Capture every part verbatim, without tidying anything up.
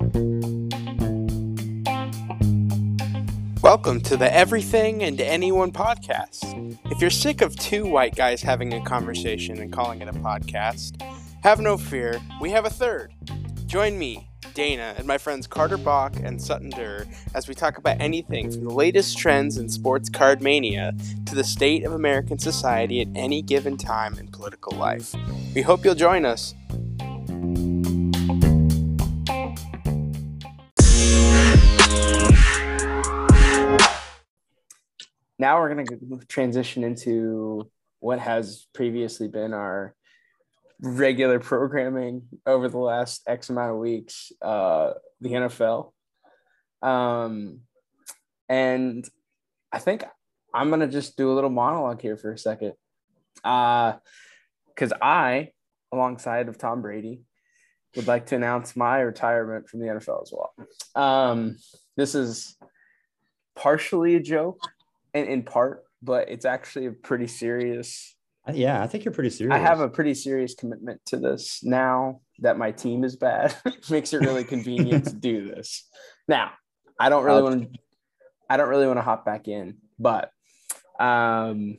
Welcome to the Everything and Anyone podcast. If you're sick of two white guys having a conversation and calling it a podcast, have no fear, we have a third. Join me, Dana, and my friends Carter Bach and Sutton Durr as we talk about anything from the latest trends in sports card mania to the state of American society at any given time in political life. We hope you'll join us. Now we're going to transition into what has previously been our regular programming over the last X amount of weeks, uh, the N F L. Um, and I think I'm going to just do a little monologue here for a second. Uh, because I, alongside of Tom Brady, would like to announce my retirement from the N F L as well. Um, this is partially a joke. In, in part, but it's actually a pretty serious. Yeah, I think you're pretty serious. I have a pretty serious commitment to this now that my team is bad. It makes it really convenient to do this. Now, I don't really want to. I don't really want to hop back in, but um,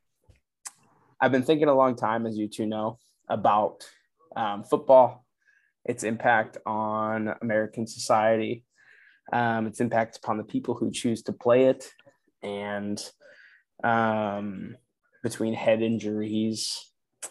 I've been thinking a long time, as you two know, about um, football, its impact on American society, um, its impact upon the people who choose to play it. And um, between head injuries,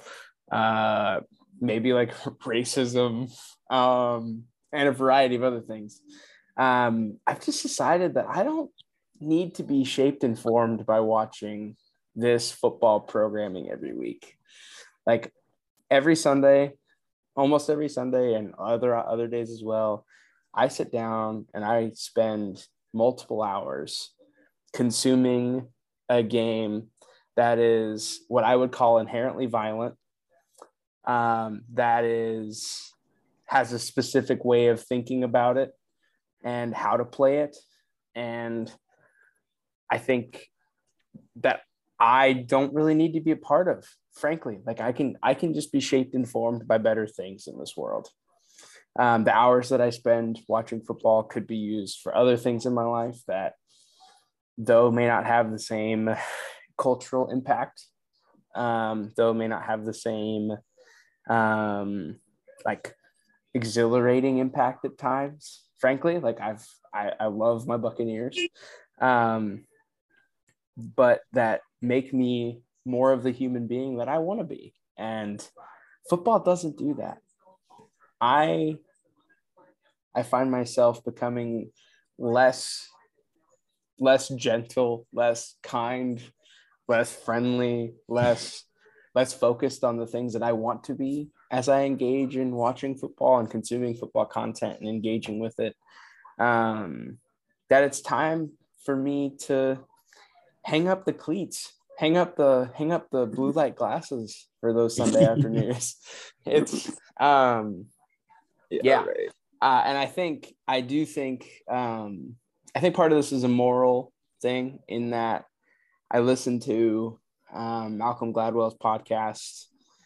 uh, maybe like racism, um, and a variety of other things, um, I've just decided that I don't need to be shaped and formed by watching this football programming every week. Like every Sunday, almost every Sunday, and other other days as well, I sit down and I spend multiple hours consuming a game that is what I would call inherently violent, um, that is has a specific way of thinking about it and how to play it. And I think that I don't really need to be a part of, frankly. Like I can, I can just be shaped and formed by better things in this world. Um, the hours that I spend watching football could be used for other things in my life that, though may not have the same cultural impact, um, though may not have the same um, like exhilarating impact at times. Frankly, like I've I, I love my Buccaneers, um, but that make me more of the human being that I want to be. And football doesn't do that. I I find myself becoming less. less gentle, less kind, less friendly, less less focused on the things that I want to be as I engage in watching football and consuming football content and engaging with it. Um, that it's time for me to hang up the cleats, hang up the hang up the blue light glasses for those Sunday afternoons. It's um, yeah, yeah. Right. Uh, and I think I do think. Um, I think part of this is a moral thing in that I listened to um, Malcolm Gladwell's podcast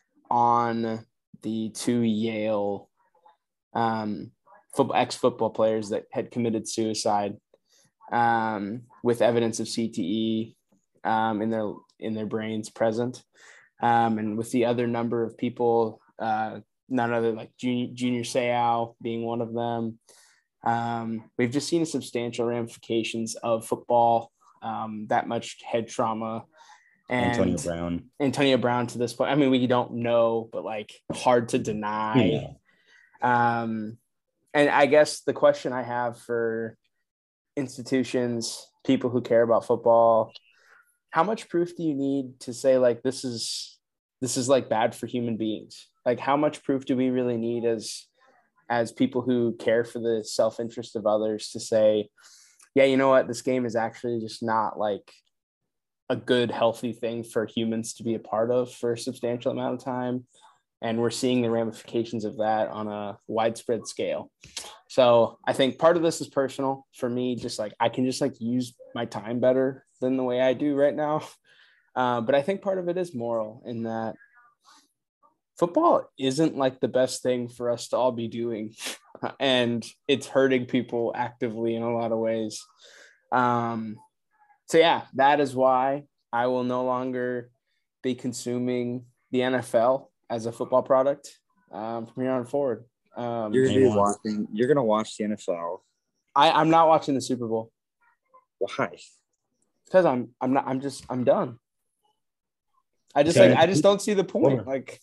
on the two Yale um, football, ex-football players that had committed suicide um, with evidence of C T E um, in their in their brains present, um, and with the other number of people, uh, none other like Junior, Junior Seau being one of them. Um, we've just seen substantial ramifications of football, um, that much head trauma. And Antonio Brown. Antonio Brown to this point. I mean, we don't know, but like hard to deny. Yeah. Um, and I guess the question I have for institutions, people who care about football, how much proof do you need to say like this is this is like bad for human beings? Like how much proof do we really need as as people who care for the self-interest of others to say, yeah, you know what, this game is actually just not like a good, healthy thing for humans to be a part of for a substantial amount of time. And we're seeing the ramifications of that on a widespread scale. So I think part of this is personal for me, just like I can just like use my time better than the way I do right now. Uh, but I think part of it is moral in that football isn't like the best thing for us to all be doing, and it's hurting people actively in a lot of ways. Um, so yeah, that is why I will no longer be consuming the N F L as a football product um, from here on forward. Um, You're gonna be watching. You're gonna watch the N F L. I, I'm not watching the Super Bowl. Why? Because I'm I'm not I'm just I'm done. I just Okay. like I just don't see the point. Like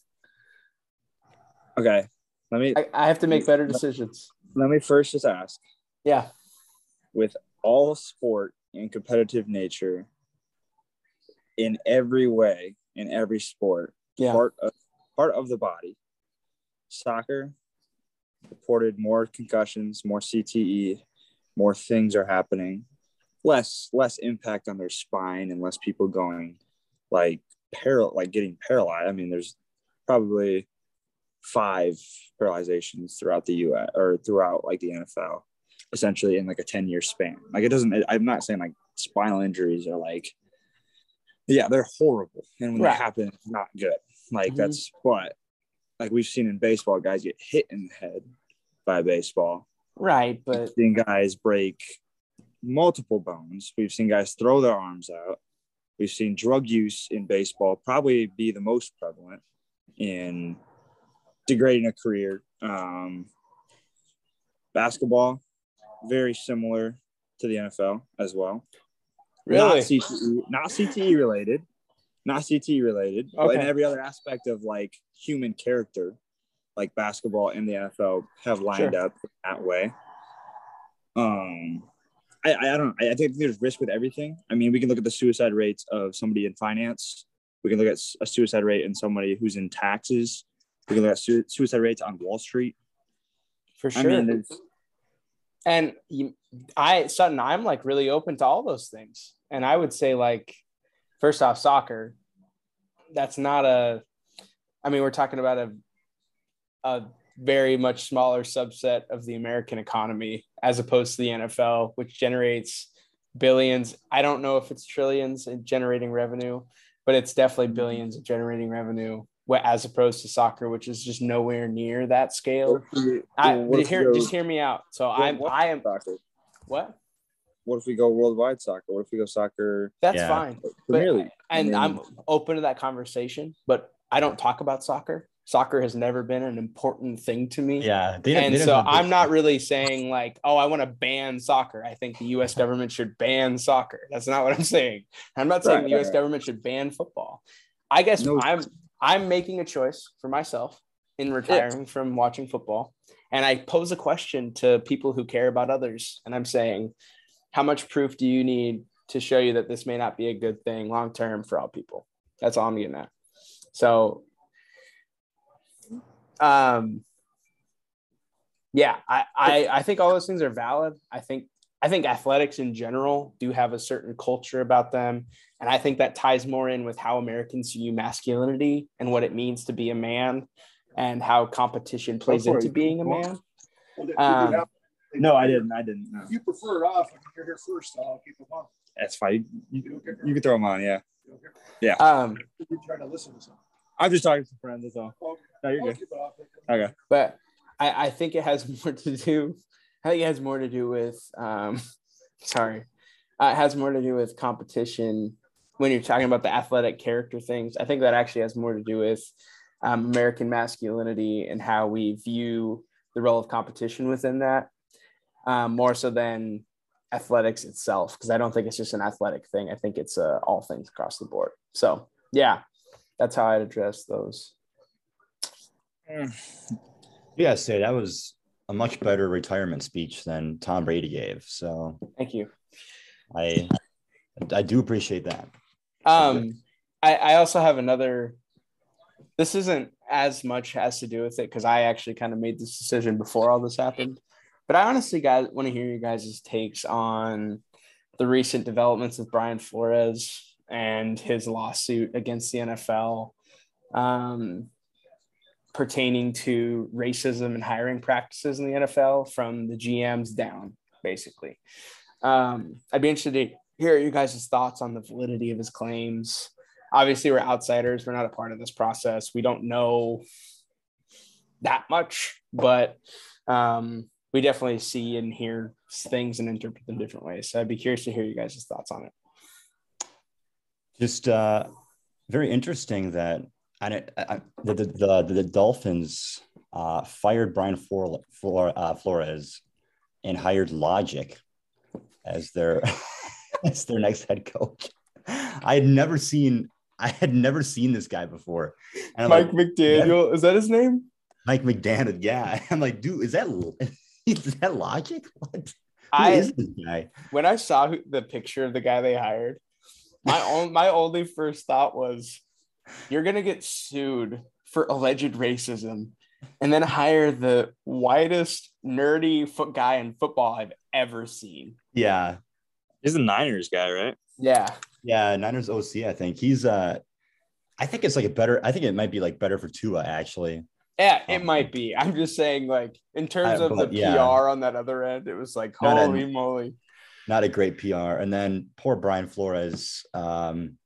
Okay, let me I, I have to make better decisions. let me first just ask. Yeah. With all sport and competitive nature, in every way, in every sport, Yeah. part of part of the body, soccer reported more concussions, more C T E, more things are happening, less less impact on their spine, and less people going like paral like getting paralyzed. I mean, there's probably five paralyzations throughout the U S or throughout like the N F L, essentially in like a ten year span. Like it doesn't. I'm not saying like spinal injuries are like, yeah, they're horrible, and when Right. they happen, it's not good. Like Mhm. that's what like we've seen in baseball, guys get hit in the head by baseball. Right, but We've seen guys break multiple bones. We've seen guys throw their arms out. We've seen drug use in baseball probably be the most prevalent in degrading a career. Um, basketball, very similar to the N F L as well. really, Not C T E, not C T E related, not C T E related, but in Okay. every other aspect of like human character, like basketball and the N F L have lined Sure. up that way. Um, I, I don't. I think there's risk with everything. I mean, we can look at the suicide rates of somebody in finance. We can look at a suicide rate in somebody who's in taxes. We can look at su- suicide rates on Wall Street. for I sure. mean, there's, And you, I, Sutton, I'm like really open to all those things. And I would say, like, first off, soccer, that's not a, I mean, we're talking about a, a very much smaller subset of the American economy as opposed to the N F L, which generates billions. I don't know if it's trillions in generating revenue, but it's definitely billions of generating revenue wh- as opposed to soccer, which is just nowhere near that scale. I, what but if we hear, go just hear me out. So I'm, worldwide I am, soccer? what? What if we go worldwide soccer? What if we go soccer That's Yeah. fine. Premier But, League? I and mean, I'm open to that conversation, but I don't talk about soccer. Soccer has never been an important thing to me. Yeah. They, And they so don't- I'm not really saying like, oh, I want to ban soccer. I think the U S government should ban soccer. That's not what I'm saying. I'm not saying Right, the U S right, right. government should ban football. I guess No. I'm I'm making a choice for myself in retiring from watching football. And I pose a question to people who care about others. And I'm saying, how much proof do you need to show you that this may not be a good thing long term for all people? That's all I'm getting at. So um yeah, I, I I think all those things are valid. I think I think athletics in general do have a certain culture about them. And I think that ties more in with how Americans view masculinity and what it means to be a man and how competition plays for it. into being a man. Well, did- did you Um, have- No, I didn't. I didn't. No. If you prefer it off, you're here first, I'll keep them on. That's fine. You, You don't care? you can throw them on. Yeah. You don't care? Um, You're trying to listen to something. I'm just talking to friends. That's all. Okay. No, you're I'll good. keep it off. Okay. but I, I think it has more to do. I think it has more to do with. Um, sorry, uh, it has more to do with competition when you're talking about the athletic character things. I think that actually has more to do with um, American masculinity and how we view the role of competition within that, um, more so than athletics itself. Because I don't think it's just an athletic thing. I think it's uh, all things across the board. So yeah, that's how I'd address those. Yeah, say that was a much better retirement speech than Tom Brady gave. So Thank you. I I do appreciate that. Um, I, I also have another. This isn't as much has to do with it because I actually kind of made this decision before all this happened. But I honestly, guys, want to hear you guys' takes on the recent developments with Brian Flores and his lawsuit against the N F L, um, pertaining to racism and hiring practices in the N F L from the G Ms down, basically. Um, I'd be interested to hear you guys' thoughts on the validity of his claims. obviously we're outsiders. We're not a part of this process. We don't know that much, but um, we definitely see and hear things and interpret them different ways. So I'd be curious to hear you guys' thoughts on it. Just uh, very interesting that I, I the, the the the Dolphins uh, fired Brian Flor, Flor, uh, Flores and hired Logic as their as their next head coach. I had never seen I had never seen this guy before. And Mike like, McDaniel, is that his name? Mike McDaniel, yeah. I'm like, dude, is that is that Logic? What? Who I, is this guy? When I saw who, the picture of the guy they hired, my own my only first thought was, you're gonna get sued for alleged racism, and then hire the whitest nerdy foot guy in football I've ever seen. Yeah, He's the Niners guy, right? Yeah, yeah. Niners O C, I think he's. Uh, I think it's like a better. I think it might be like better for Tua actually. yeah, it Um, might be. I'm just saying, like in terms I- of but, the yeah. P R on that other end, it was like, Not a- holy moly. Not a great P R. And then poor Brian Flores. Um,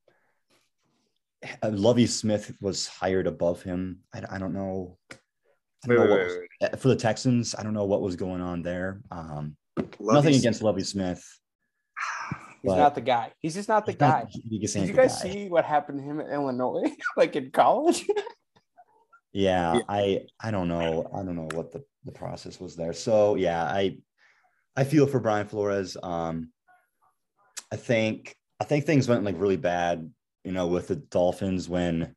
Lovey Smith was hired above him. I, I don't know. I don't Wait, know wait, what wait, was- for the Texans. I don't know what was going on there. Um, wait. nothing against Lovey Smith. He's but not the guy. He's just not the he's not- guy. he just Did ain't you the guys guy. see what happened to him at Illinois, like in college? Yeah, Yeah. I I don't know. I don't know what the, the process was there. So yeah, I I feel for Brian Flores. Um, I think I think things went like really bad, you know, with the Dolphins when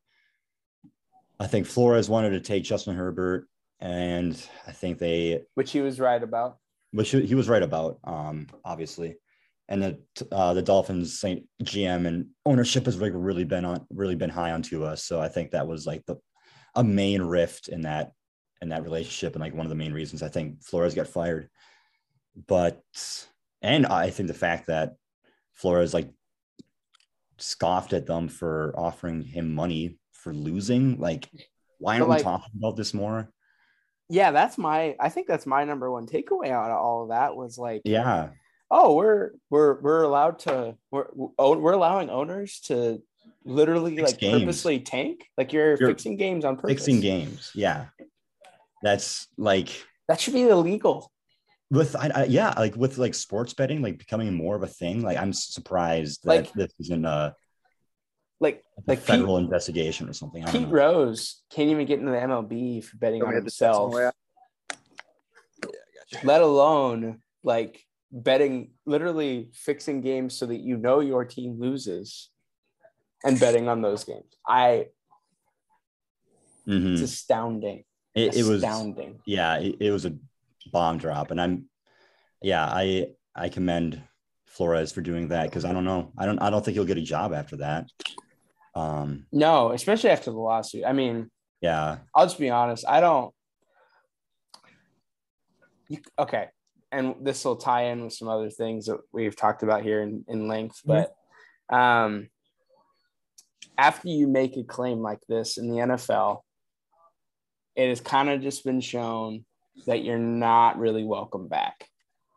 I think Flores wanted to take Justin Herbert, and I think they, Which he was right about. which he was right about, um, obviously. And the uh, the Dolphins Saint G M and ownership has like really been on really been high onto us. So I think that was like the a main rift in that in that relationship, and like one of the main reasons I think Flores got fired. But and I think the fact that Flores like scoffed at them for offering him money for losing, like why aren't But, like, we talking about this more? Yeah, that's my. I think that's my number one takeaway out of all of that was like, Yeah, oh, we're we're we're allowed to we're we're allowing owners to literally Fix like games. purposely tank. Like you're, You're fixing games on purpose. fixing games. Yeah, that's like That should be illegal. with I, I yeah like with like sports betting like becoming more of a thing. Like I'm surprised that Like- this isn't a, Like a like federal Pete, investigation or something. I don't Pete know. Rose can't even get into the M L B for betting Don't on we have the stats on himself, the way out? Yeah, I gotcha. let alone like betting, literally fixing games so that you know your team loses and betting on those games. I Mhm. it's astounding. It, it was astounding. yeah, it, it was a bomb drop, and I'm yeah, I I commend Flores for doing that because I don't know, I don't I don't think he'll get a job after that. Um, No, especially after the lawsuit. I mean, yeah, I'll just be honest. I don't. You, okay, and this will tie in with some other things that we've talked about here in, in length. But um, after you make a claim like this in the N F L, it has kind of just been shown that you're not really welcome back.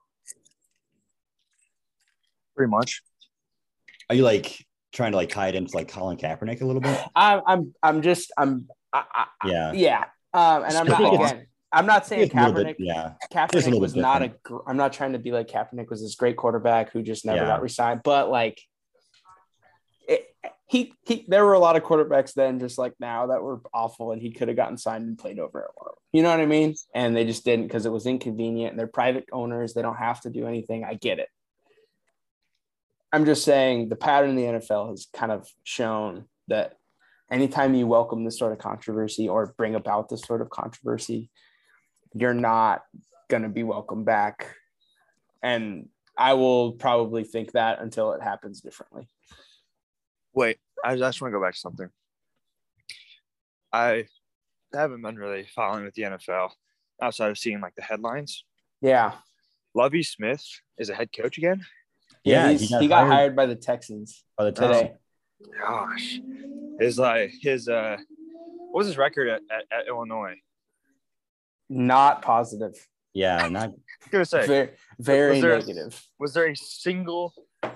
Pretty much. are you like trying to like tie it into like Colin Kaepernick a little bit? I, I'm, I'm just, I'm, I, I, Yeah, yeah. Um, and I'm not Spitball. again. I'm not saying It's a little Kaepernick. bit, yeah, It's a Kaepernick little was bit not a. gr- I'm not trying to be like Kaepernick was this great quarterback who just never Yeah. got resigned, but like, it, he he. There were a lot of quarterbacks then, just like now, that were awful, and he could have gotten signed and played over at one of them. You know what I mean? And they just didn't because it was inconvenient. And they're private owners; they don't have to do anything. I get it. I'm just saying the pattern in the N F L has kind of shown that anytime you welcome this sort of controversy or bring about this sort of controversy, you're not going to be welcome back. And I will probably think that until it happens differently. Wait, I just want to go back to something. I haven't been really following with the N F L outside of seeing like the headlines. Yeah. Lovey Smith is a head coach again. Yeah. yeah. he's, he got, hired, by the Texans by the today. Gosh, his like his uh, what was his record at, at, at Illinois? Not positive. Yeah, not I was gonna say, Very, very Was there a- negative. was there a single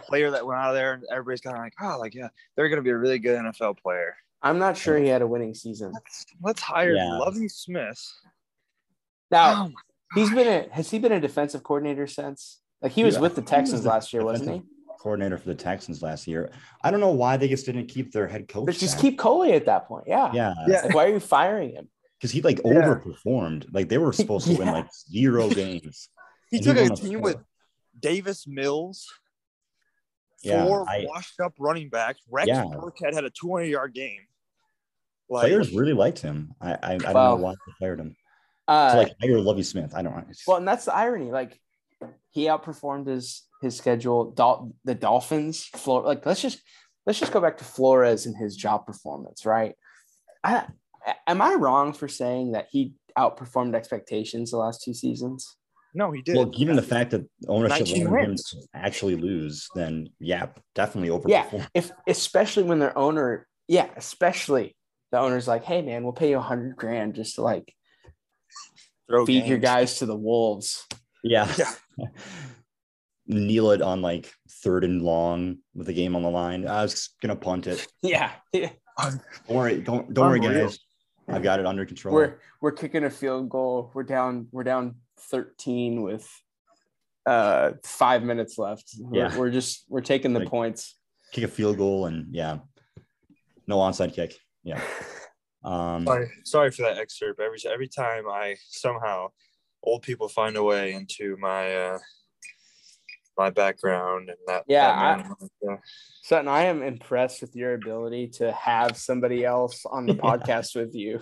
player that went out of there, and everybody's kind of like, oh, like yeah, they're going to be a really good N F L player. I'm not sure he had a winning season. Let's, let's hire Yeah. Lovie Smith. Now, Oh, he's been a has he been a defensive coordinator since? Like he was Yeah, with the he was Texans the last year, wasn't he? Coordinator for the Texans last year. I don't know why they just didn't keep their head coach. But just back. keep Coley at that point. Yeah. Yeah. Yeah. Like, why are you firing him? Because he like Yeah. overperformed. Like they were supposed to win Yeah. like zero games. he And took he a won team four. with Davis Mills, Yeah, four I- washed-up running backs. Rex Yeah. Burkhead had a two hundred yard game. Like, Players really liked him. I I, I don't Wow. know why they fired him. Uh, So like hire Lovie Smith. I don't know. well, and that's the irony. Like he outperformed his his schedule. Dol- the Dolphins, Flor- like let's just let's just go back to Flores and his job performance, right? I, am I wrong for saying that he outperformed expectations the last two seasons? no, he did. Well, given the fact that ownership nineteen wanted him wins. to actually lose, then yeah, definitely Yeah, overperformed. if especially when their owner, yeah, especially the owner's like, hey man, we'll pay you a hundred grand just to like Throw feed your games. guys to the wolves. Yeah. Yeah. Kneel it on like third and long with the game on the line. I was gonna punt it. Yeah, Don't worry, don't don't worry, Unreal. guys. I've got it under control. we're we're kicking a field goal. We're down. We're down thirteen with uh five minutes left. We're, Yeah. we're just we're taking the Like- points. Kick a field goal and yeah, no onside kick. Yeah. Um, Sorry, sorry for that excerpt. Every every time I somehow old people find a way into my uh, my background and that. Yeah, that man- yeah. Sutton, I am impressed with your ability to have somebody else on the Yeah. podcast with you.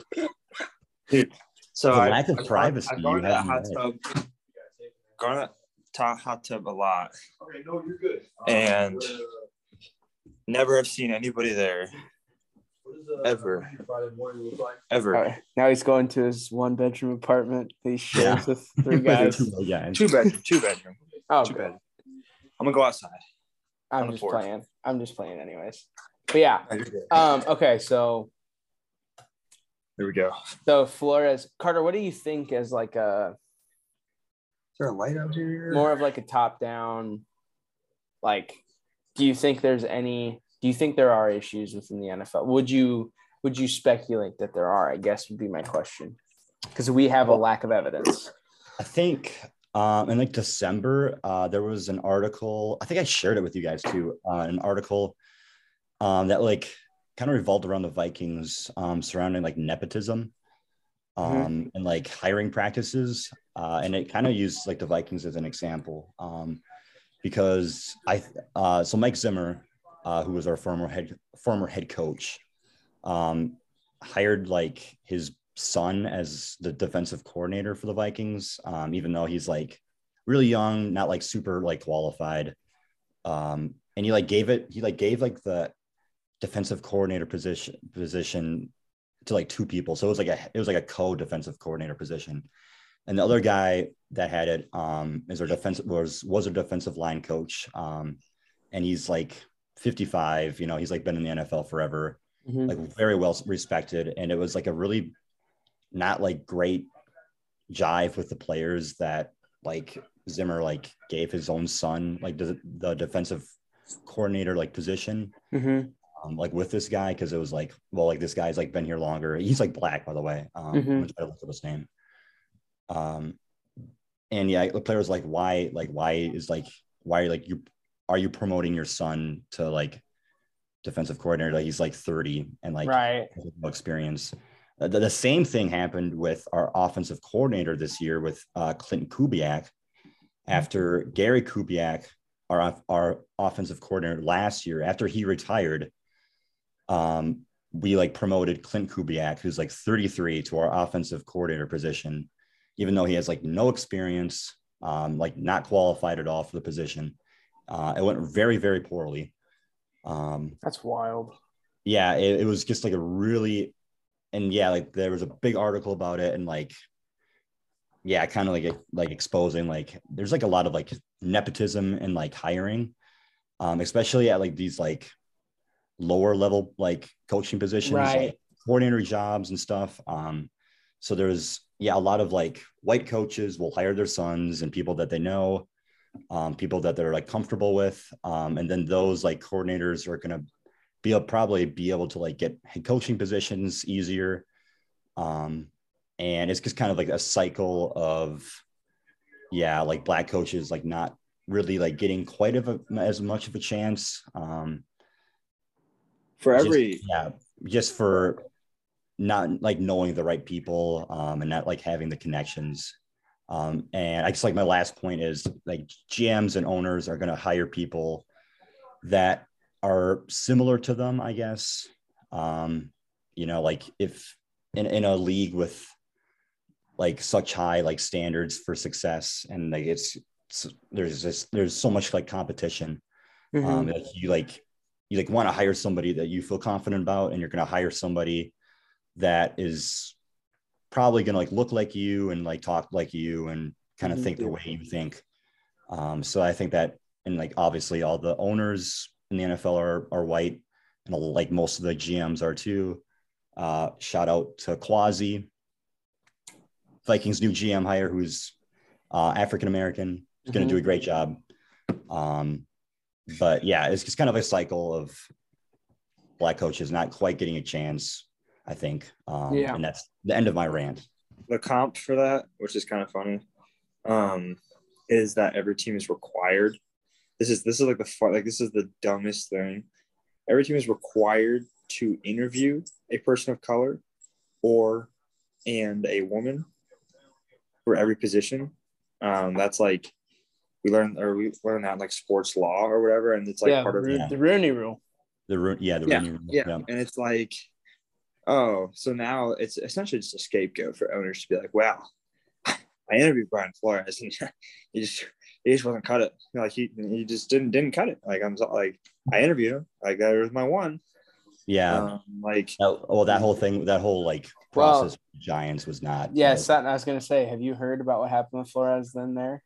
So The I, lack of I've gone- privacy I've gone you to that have in hot your tub. Gone to that hot tub a lot, Okay, no, you're good. and never have seen anybody there What is, uh, ever. Friday morning look like? ever. All right, now he's going to his one bedroom apartment. He shares Yeah. with three guys. Two guys. Two bedroom, two bedroom, Oh, two good. bedroom. I'm gonna go outside. on I'm the just porch. playing. I'm just playing, anyways. But yeah. Um. Okay. So There we go. so Flores, Carter, what do you think as like a Is there a light out here? more of like a top down? Like, do you think there's any? Do you think there are issues within the N F L? Would you would you speculate that there are? I guess would be my question, because we have a lack of evidence. I think um, in like December, uh, there was an article. I think I shared it with you guys too. Uh, an article um, that like kind of revolved around the Vikings um, surrounding like nepotism um, Mm-hmm. and like hiring practices, uh, and it kind of used like the Vikings as an example um, because I uh, so Mike Zimmer, uh, who was our former head former head coach, um, hired like his son as the defensive coordinator for the Vikings, um, even though he's like really young, not like super like qualified. Um, and he like gave it, he like gave like the defensive coordinator position position to like two people. So it was like a, it was like a co-defensive coordinator position. And the other guy that had it um, is our defensive was, was a defensive line coach. Um, and he's like fifty-five, you know, he's like been in the N F L forever, Mhm. like very well respected. And it was like a really not like great jive with the players that like Zimmer like gave his own son like the, the defensive coordinator like position Mhm. um, like with this guy, because it was like, well, like this guy's like been here longer. He's like black, by the way. Um, Mhm. I'm gonna try to look up his name. Um, and yeah, the player was like, why, like, why is like, why like you are you promoting your son to like defensive coordinator? Like he's like thirty and like Right. has no experience. Uh, the, the same thing happened with our offensive coordinator this year with uh, Clinton Kubiak. After Gary Kubiak, our our offensive coordinator last year, after he retired, um, we like promoted Clint Kubiak, who's like thirty-three, to our offensive coordinator position, even though he has like no experience, um, like not qualified at all for the position. Uh, it went very, very poorly. Um, That's wild. yeah, it, it was just like a really, and yeah, like there was a big article about it, and like, yeah, kind of like like exposing like there's like a lot of like nepotism and like hiring, um, especially at like these like lower level like coaching positions, Right. like coordinator jobs and stuff. Um, so there's yeah a lot of like white coaches will hire their sons and people that they know, um, people that they're like comfortable with. Um, and then those like coordinators are going to be able, probably be able to like get head coaching positions easier. Um, and it's just kind of like a cycle of, yeah, like black coaches, like not really like getting quite of a, as much of a chance. Um, For just, every yeah, just for not like knowing the right people, um, and not like having the connections. Um, and I guess like my last point is like G Ms and owners are going to hire people that are similar to them, I guess. Um, you know, like if in, in a league with like such high like standards for success, and like it's, it's there's just there's so much like competition. Mm-hmm. Um, like you like you like want to hire somebody that you feel confident about, and you're going to hire somebody that is probably going to like look like you and like talk like you and kind of Mm-hmm. think the way you think. Um, so I think that, and like obviously all the owners in the N F L are are white, and like most of the G Ms are too. Uh, shout out to Quasi, Vikings new G M hire, who's uh, African American. He's going to Mm-hmm. do a great job. Um, but yeah, it's just kind of a cycle of black coaches not quite getting a chance, I think. Um, Yeah. And that's the end of my rant. the comp for that, which is kind of funny, um, is that every team is required. This is this is like the far, like this is the dumbest thing. Every team is required to interview a person of color or and a woman for every position. Um, that's like we learn or we learn that in like sports law or whatever, and it's like yeah, part of Ro- yeah. the Rooney Rule. The Ro- yeah, the yeah, Rooney Rule. yeah, and it's like, oh, so now it's essentially just a scapegoat for owners to be like, wow, I interviewed Brian Flores and he just he just wasn't cut it. You know, like he he just didn't didn't cut it. Like I'm so, like I interviewed him. Like that was my one. Yeah. Um, like That, well, that whole thing, that whole like Well, process with Giants was not. Yeah, was- Sutton, I was gonna say, have you heard about what happened with Flores then there?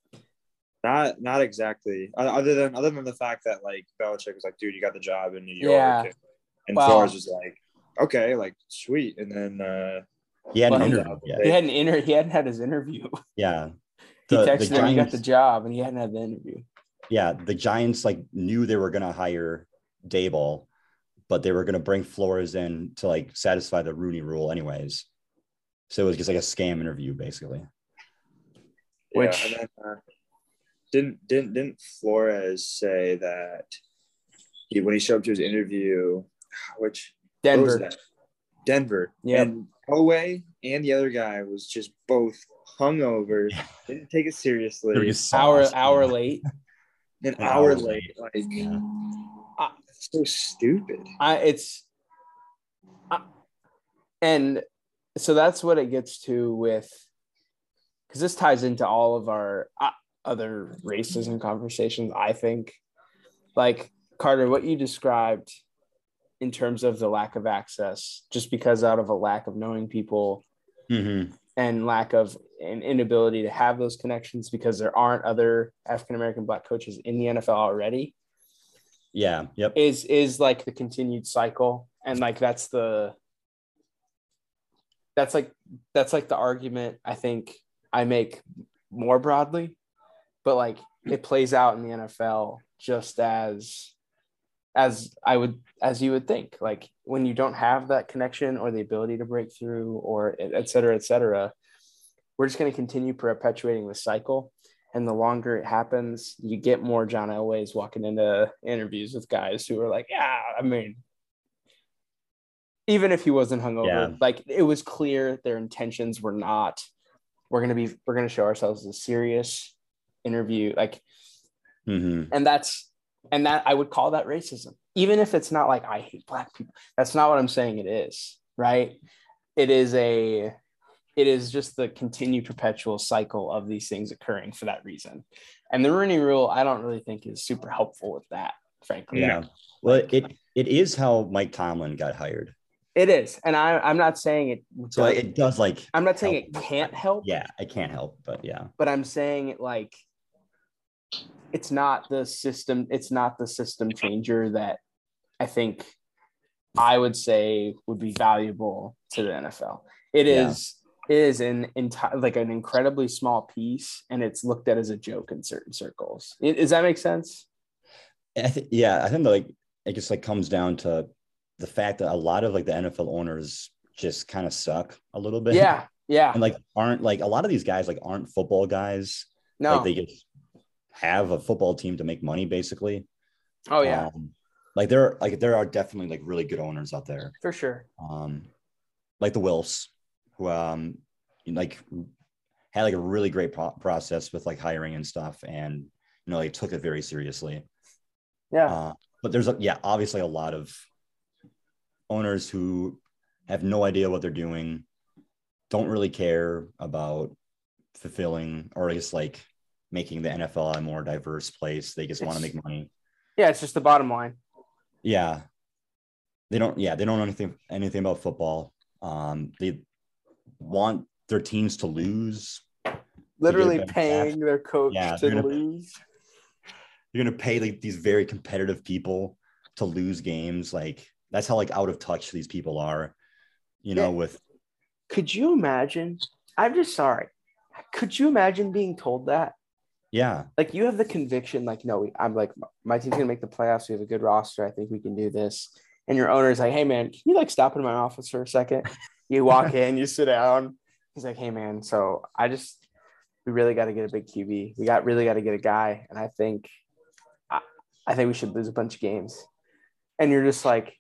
not not exactly. Other than other than the fact that like Belichick was like, dude, you got the job in New York, Yeah. and, and Well- Flores was like, okay, like sweet, and then uh, he hadn't Well, he- interviewed yet. He hadn't inter- he hadn't had his interview. Yeah. He The, texted the him he got Giants, the job and he hadn't had the interview. yeah, the Giants like knew they were going to hire Daboll, but they were going to bring Flores in to like satisfy the Rooney Rule anyways. So it was just like a scam interview, basically. Which- yeah, and then, uh, didn't didn't didn't Flores say that he when he showed up to his interview, which where was Denver. that? Denver. Yep. And Elway and the other guy was just both hungover, didn't take it seriously. They were just Hour sauced. hour late. An An hour hour late. Like Yeah. it's so stupid. I it's I, and so that's what it gets to with, because this ties into all of our uh, other racism conversations. I think, like Carter, what you described in terms of the lack of access, just because out of a lack of knowing people Mhm. and lack of an inability to have those connections because there aren't other African American black coaches in the N F L already, Yeah. Yep. is is like the continued cycle. And like that's the that's like that's like the argument I think I make more broadly, but like it plays out in the N F L just as as I would as you would think. Like when you don't have that connection or the ability to break through or et cetera, et cetera, we're just going to continue perpetuating the cycle. And the longer it happens, you get more John Elways walking into interviews with guys who are like, yeah, I mean, even if he wasn't hungover, Yeah. like it was clear their intentions were not, we're going to be, we're going to show ourselves as a serious interview. Like, Mhm. and that's, and that I would call that racism, even if it's not like, I hate black people. That's not what I'm saying it is, right? It is a, it is just the continued perpetual cycle of these things occurring for that reason. And the Rooney Rule, I don't really think is super helpful with that, frankly. Yeah. Well, it it is how Mike Tomlin got hired. It is. And I, I'm not saying it. So it does like. I'm not saying it help. can't help. Yeah, it can't help, but yeah. But I'm saying it like, it's not the system. It's not the system changer that I think I would say would be valuable to the N F L. It Yeah. is It is an entire like an incredibly small piece, and it's looked at as a joke in certain circles. It, does that make sense? I think, yeah, I think like it just like comes down to the fact that a lot of like the N F L owners just kind of suck a little bit. Yeah, yeah. And like aren't like a lot of these guys like aren't football guys. No. Like they just have a football team to make money, basically. Oh yeah. Um, like there, like there are definitely like really good owners out there. For sure. Um, like the Wilfs, who um like had like a really great pro- process with like hiring and stuff, and you know they took it very seriously. Yeah. Uh, but there's a, yeah, obviously a lot of owners who have no idea what they're doing, don't really care about fulfilling or I guess like making the N F L a more diverse place. They just want to make money. Yeah, it's just the bottom line. Yeah. They don't, yeah, they don't know anything, anything about football. Um, they want their teams to lose. Literally to paying draft. their coach Yeah, to gonna, lose. You're going to pay like these very competitive people to lose games. Like that's how like out of touch these people are, you know, Yeah. with. Could you imagine? I'm just sorry. Could you imagine being told that? Yeah. Like you have the conviction, like, no, we, I'm like, my team's gonna make the playoffs. We have a good roster. I think we can do this. And your owner's like, hey man, can you like stop in my office for a second? You walk in, you sit down. He's like, hey man, so I just we really got to get a big Q B. We got really got to get a guy, and I think I, I think we should lose a bunch of games. And you're just like,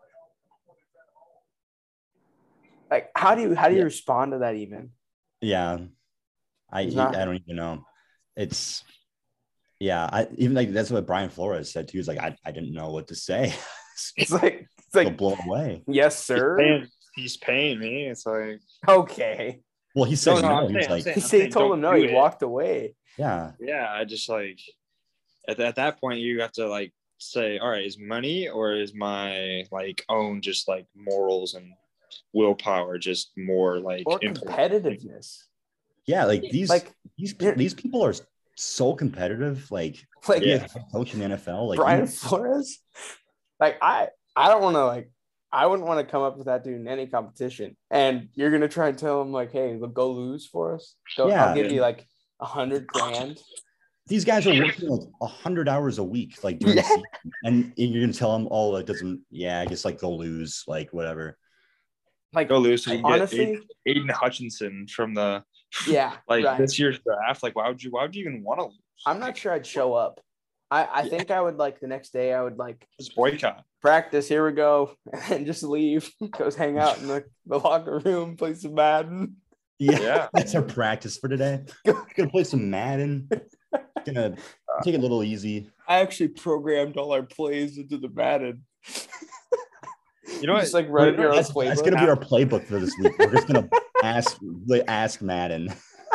like how do you how do you Yeah. respond to that even? Yeah. I It's not- I don't even know. It's yeah, I even like that's what Brian Flores said too. He's like, I, I didn't know what to say. It's like it's So like blown away. yes, He's sir. paying, he's paying me. It's like Okay. Well, he said No, no, no. I'm He was saying- I'm like, saying- He said he told don't him no. do He it. walked away. yeah, yeah, I just like at, at that point you have to like say, all right, is money or is my like own just like morals and willpower just more like Or important? competitiveness. yeah. Like these Like these here- these people are so competitive. Like like yeah, Yeah. coach in the N F L. Like Brian you- Flores. Like I I don't want to like I wouldn't want to come up with that dude in any competition. And you're gonna try and tell him like, hey, look, go lose for us. Go, Yeah. I'll give you like a hundred grand. these guys are working like a hundred hours a week, like during Yeah. the season, and you're gonna tell them, oh, it doesn't. Yeah, I guess like go lose, like whatever. Like Go lose so you can honestly, get Aiden, Aiden Hutchinson from the yeah, like right. this year's draft. Like, why would you? Why would you even want to lose? I'm not sure I'd show up. I, I Yeah. think I would like the next day I would like Just boycott. practice, here we go, and just leave. Go hang out in the, the locker room, play some Madden. Yeah, Yeah. that's our practice for today. Gonna play some Madden. Gonna take it a little easy. I actually programmed all our plays into the Madden. You know what? Just like write your own That's, that's playbook. gonna be our playbook for this week. We're just gonna ask like, ask Madden,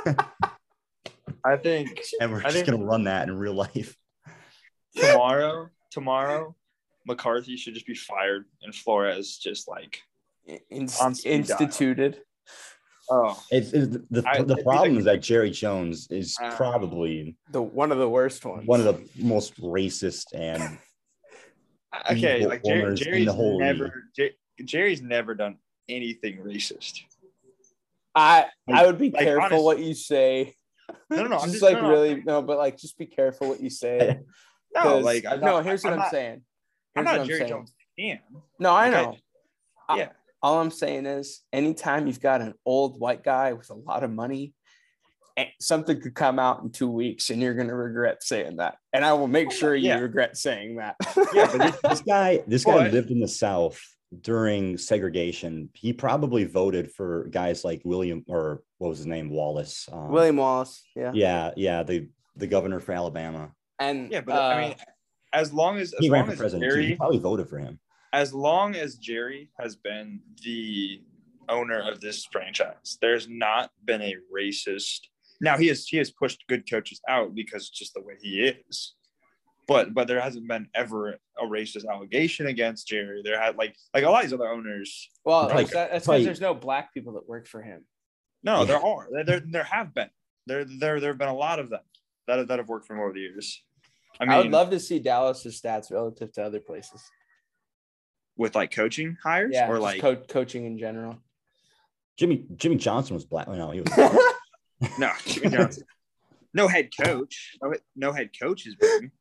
I think and we're I just think- gonna run that in real life. tomorrow, tomorrow, McCarthy should just be fired and Flores just like, Inst- on speed dial. instituted. oh, It's, it's the I- the I problem think- is that Jerry Jones is Uh, probably The one of the worst ones. one of the most racist and okay. evil Like Jerry, owners in Jerry's the whole never, league. Jer- Jerry's never done anything racist. I I Like- would be like, careful honest- what you say. No, no, no. I'm just, just like no, no, really no, but like just be careful what you say. No, 'Cause- like I'm no. not- Here's what I'm, not, saying. I'm Here's not what a I'm Jerry saying. Jones fan. No, I Okay. know. I- Yeah. All I'm saying is, anytime you've got an old white guy with a lot of money, eh, something could come out in two weeks, and you're gonna regret saying that. And I will make sure you Yeah. regret saying that. Yeah, but this, This guy, this guy But- lived in the South during segregation. He probably voted for guys like William, or what was his name, Wallace. Um, William Wallace, yeah, Yeah, yeah, the the governor for Alabama. and yeah, but uh, I mean, as long as as He ran long for as president too. He Jerry, probably voted for him. as long as Jerry has been the owner of this franchise, there's not been a racist. Now he has he has pushed good coaches out because it's just the way he is. But but there hasn't been ever a racist allegation against Jerry. There had like like a lot of these other owners. well, Probably- that's because probably- there's no black people that work for him. No, Yeah. there are. There, there there have been. There there there have been a lot of them that have, that have worked for him over the years. I I, mean, would love to see Dallas's stats relative to other places. with like coaching hires Yeah, or just like co- coaching in general. Jimmy Jimmy Johnson was black. No, he was. No, Jimmy Johnson. No head coach. No, no head coach is big.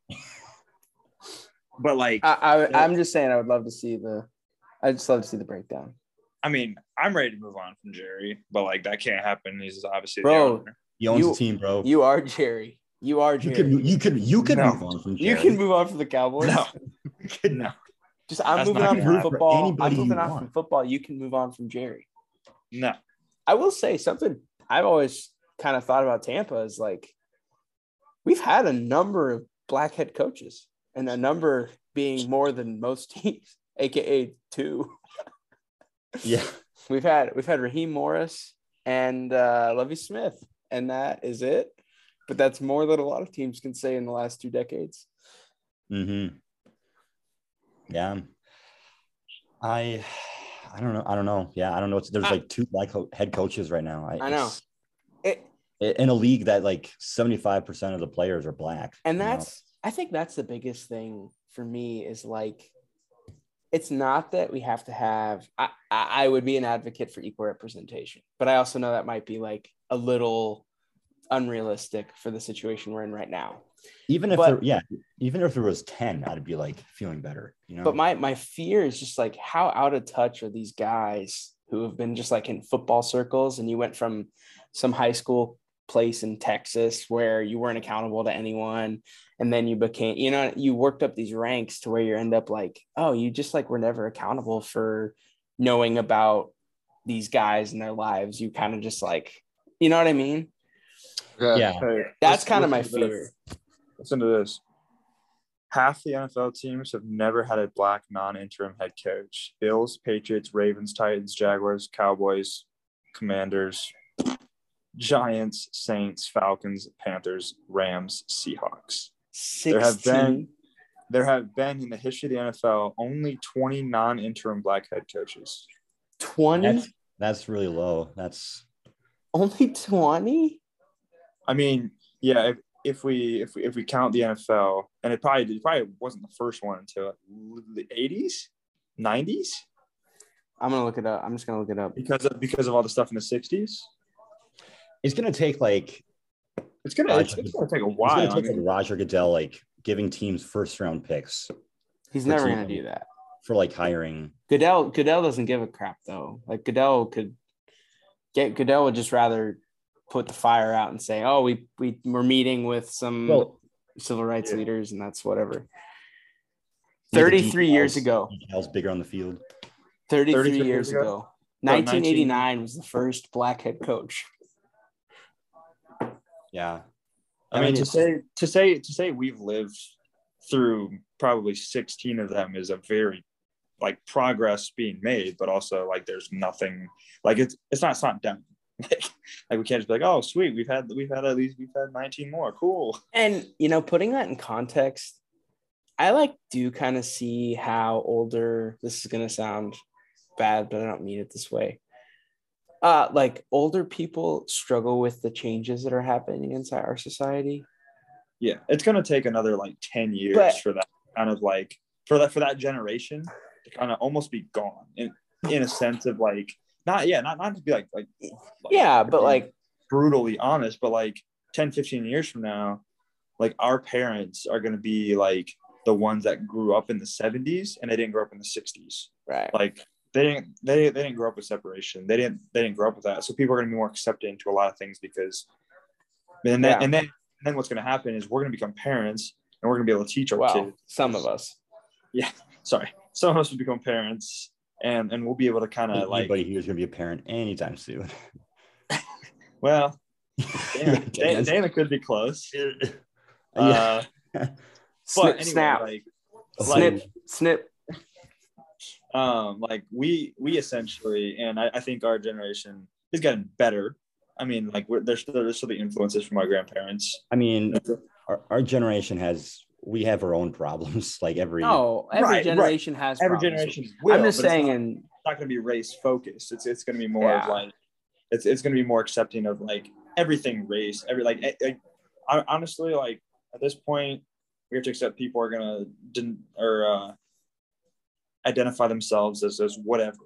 But like, I, I I'm just saying, I would love to see the. I just love to see the breakdown. I mean, I'm ready to move on from Jerry, but like that can't happen. He's obviously Bro, the owner. He owns You- the team, bro. You are Jerry. You are You Jerry. could you could you could No. move on from You Jerry. can move on from the Cowboys. No, You could- no, Just I'm That's moving not on gonna from happen. football. I'm Anybody moving you on want. from football. You can move on from Jerry. no. I will say something I've always kind of thought about Tampa is like we've had a number of black head coaches and a number being more than most teams, aka two. Yeah. We've had we've had Raheem Morris and uh, Lovie Smith, and that is it. But that's more than a lot of teams can say in the last two decades. Mm-hmm. Yeah. I I don't know. I don't know. Yeah, I don't know. It's, there's I- like two black ho- head coaches right now. I know. it's- It, in a league that like seventy-five percent of the players are black. and you know? that's I think that's the biggest thing for me is like it's not that we have to have I, I I would be an advocate for equal representation, but I also know that might be like a little unrealistic for the situation we're in right now. even if but- there, yeah, even if there was ten, I'd be like feeling better, you know. But my my fear is just like how out of touch are these guys who have been just like in football circles, and you went from some high school place in Texas where you weren't accountable to anyone, and then you became, you know, you worked up these ranks to where you end up like, oh, you just like were never accountable for knowing about these guys and their lives. You kind of just like, you know what I mean? Yeah. Hey, That's listen- kind of my listen to fear. this. Listen to this. Half the N F L teams have never had a black non-interim head coach. Bills, Patriots, Ravens, Titans, Jaguars, Cowboys, Commanders, Giants, Saints, Falcons, Panthers, Rams, Seahawks. There have been there have been in the history of the N F L only twenty non-interim black head coaches. twenty, That's that's really low. That's only twenty. I mean, yeah, if, if we if we if we count the N F L, and it probably it probably wasn't the first one until the eighties, nineties, I'm gonna look it up. I'm just gonna look it up. because of because of all the stuff in the sixties. it's gonna take like It's gonna it's, it's gonna take a it's while. gonna I take like mean, Roger Goodell like giving teams first round picks He's For never team- gonna do that. for like hiring. Goodell Goodell doesn't give a crap though. Like Goodell could get Goodell would just rather put the fire out and say, "Oh, we we we're meeting with some Well, civil rights yeah. leaders, and that's whatever." make the Thirty-three years details- ago. details bigger on the field. Thirty-three thirty-three years years ago? ago. nineteen eighty-nine was the first black head coach. Yeah. I mean, to it's- say to say to say we've lived through probably sixteen of them is a very like progress being made, but also like there's nothing like it's it's not it's not done. Like, like we can't just be like, oh sweet, we've had we've had at least we've had nineteen more. Cool. And you know, putting that in context, I like do kind of see how older, this is gonna sound bad, but I don't mean it this way. Uh, like older people struggle with the changes that are happening inside our society. Yeah, it's gonna take another like ten years But- for that kind of like for that for that generation to kind of almost be gone in in a sense of like not yeah not not to be like like, like Yeah, but being like, brutally honest, but like ten, fifteen years from now, like our parents are gonna be like the ones that grew up in the seventies and they didn't grow up in the sixties. right. Like they didn't they they didn't grow up with separation. They didn't they didn't grow up with that. So people are gonna be more accepting to a lot of things because and then Yeah. and then and then what's gonna happen is we're gonna become parents and we're gonna be able to teach our Well, kids. some of us. Sorry, some of us will become parents and and we'll be able to kind of like Anybody here is gonna be a parent anytime soon. well Dana, Yeah, Dana, Dana could be close. Yeah. Uh, Snip, but anyway, snap, like snip, snip. um like we we essentially and I, I think our generation has gotten better. I mean, like we're there's there's still the influences from our grandparents. I mean, our, our generation has we have our own problems. Like every No, every Right, right. generation has Every problems. generation will. I'm just but it's saying, not- and it's not going to be race focused. It's it's going to be more of Yeah. like it's it's going to be more accepting of like everything race. Every like eh, eh, I, honestly like at this point we have to accept people are going to or uh, identify themselves as as whatever.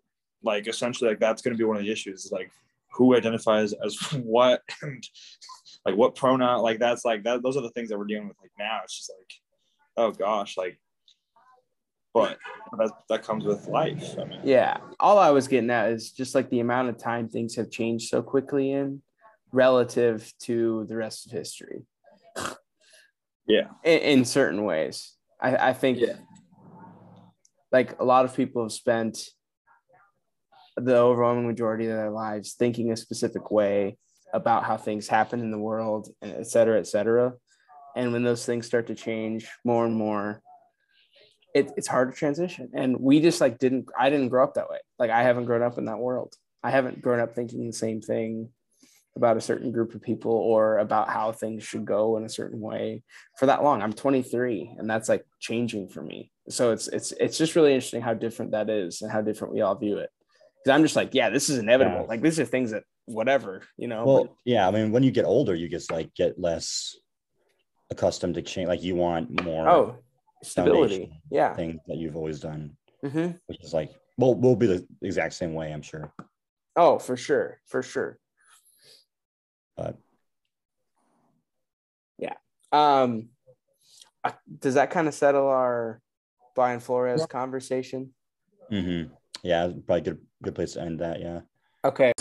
like essentially like that's going to be one of the issues is like who identifies as what and like what pronoun, like that's like that. Those are the things that we're dealing with like now. It's just like, oh gosh, like, but that that comes with life. I mean, Yeah. All I was getting at is just like the amount of time things have changed so quickly in relative to the rest of history. yeah, In, in certain ways. I, I think yeah, like a lot of people have spent the overwhelming majority of their lives thinking a specific way about how things happen in the world, and et cetera, et cetera. And when those things start to change more and more, it, it's hard to transition. And we just like didn't, I didn't grow up that way. Like I haven't grown up in that world. I haven't grown up thinking the same thing about a certain group of people or about how things should go in a certain way for that long. I'm twenty-three and that's like changing for me. So it's, it's, it's just really interesting how different that is and how different we all view it. Cause I'm just like, yeah, this is inevitable. Yeah. Like these are things that whatever, you know. Well, but, yeah, I mean, when you get older, you just like get less accustomed to change. Like you want more oh, stability. foundation Yeah. things that you've always done, Mm-hmm. which is like, well, we'll be the exact same way, I'm sure. Oh, for sure. For sure. But yeah. Um, uh, does that kind of settle our Brian Flores Yeah. conversation? mm-hmm. yeah, probably good, good place to end that. Yeah. Okay.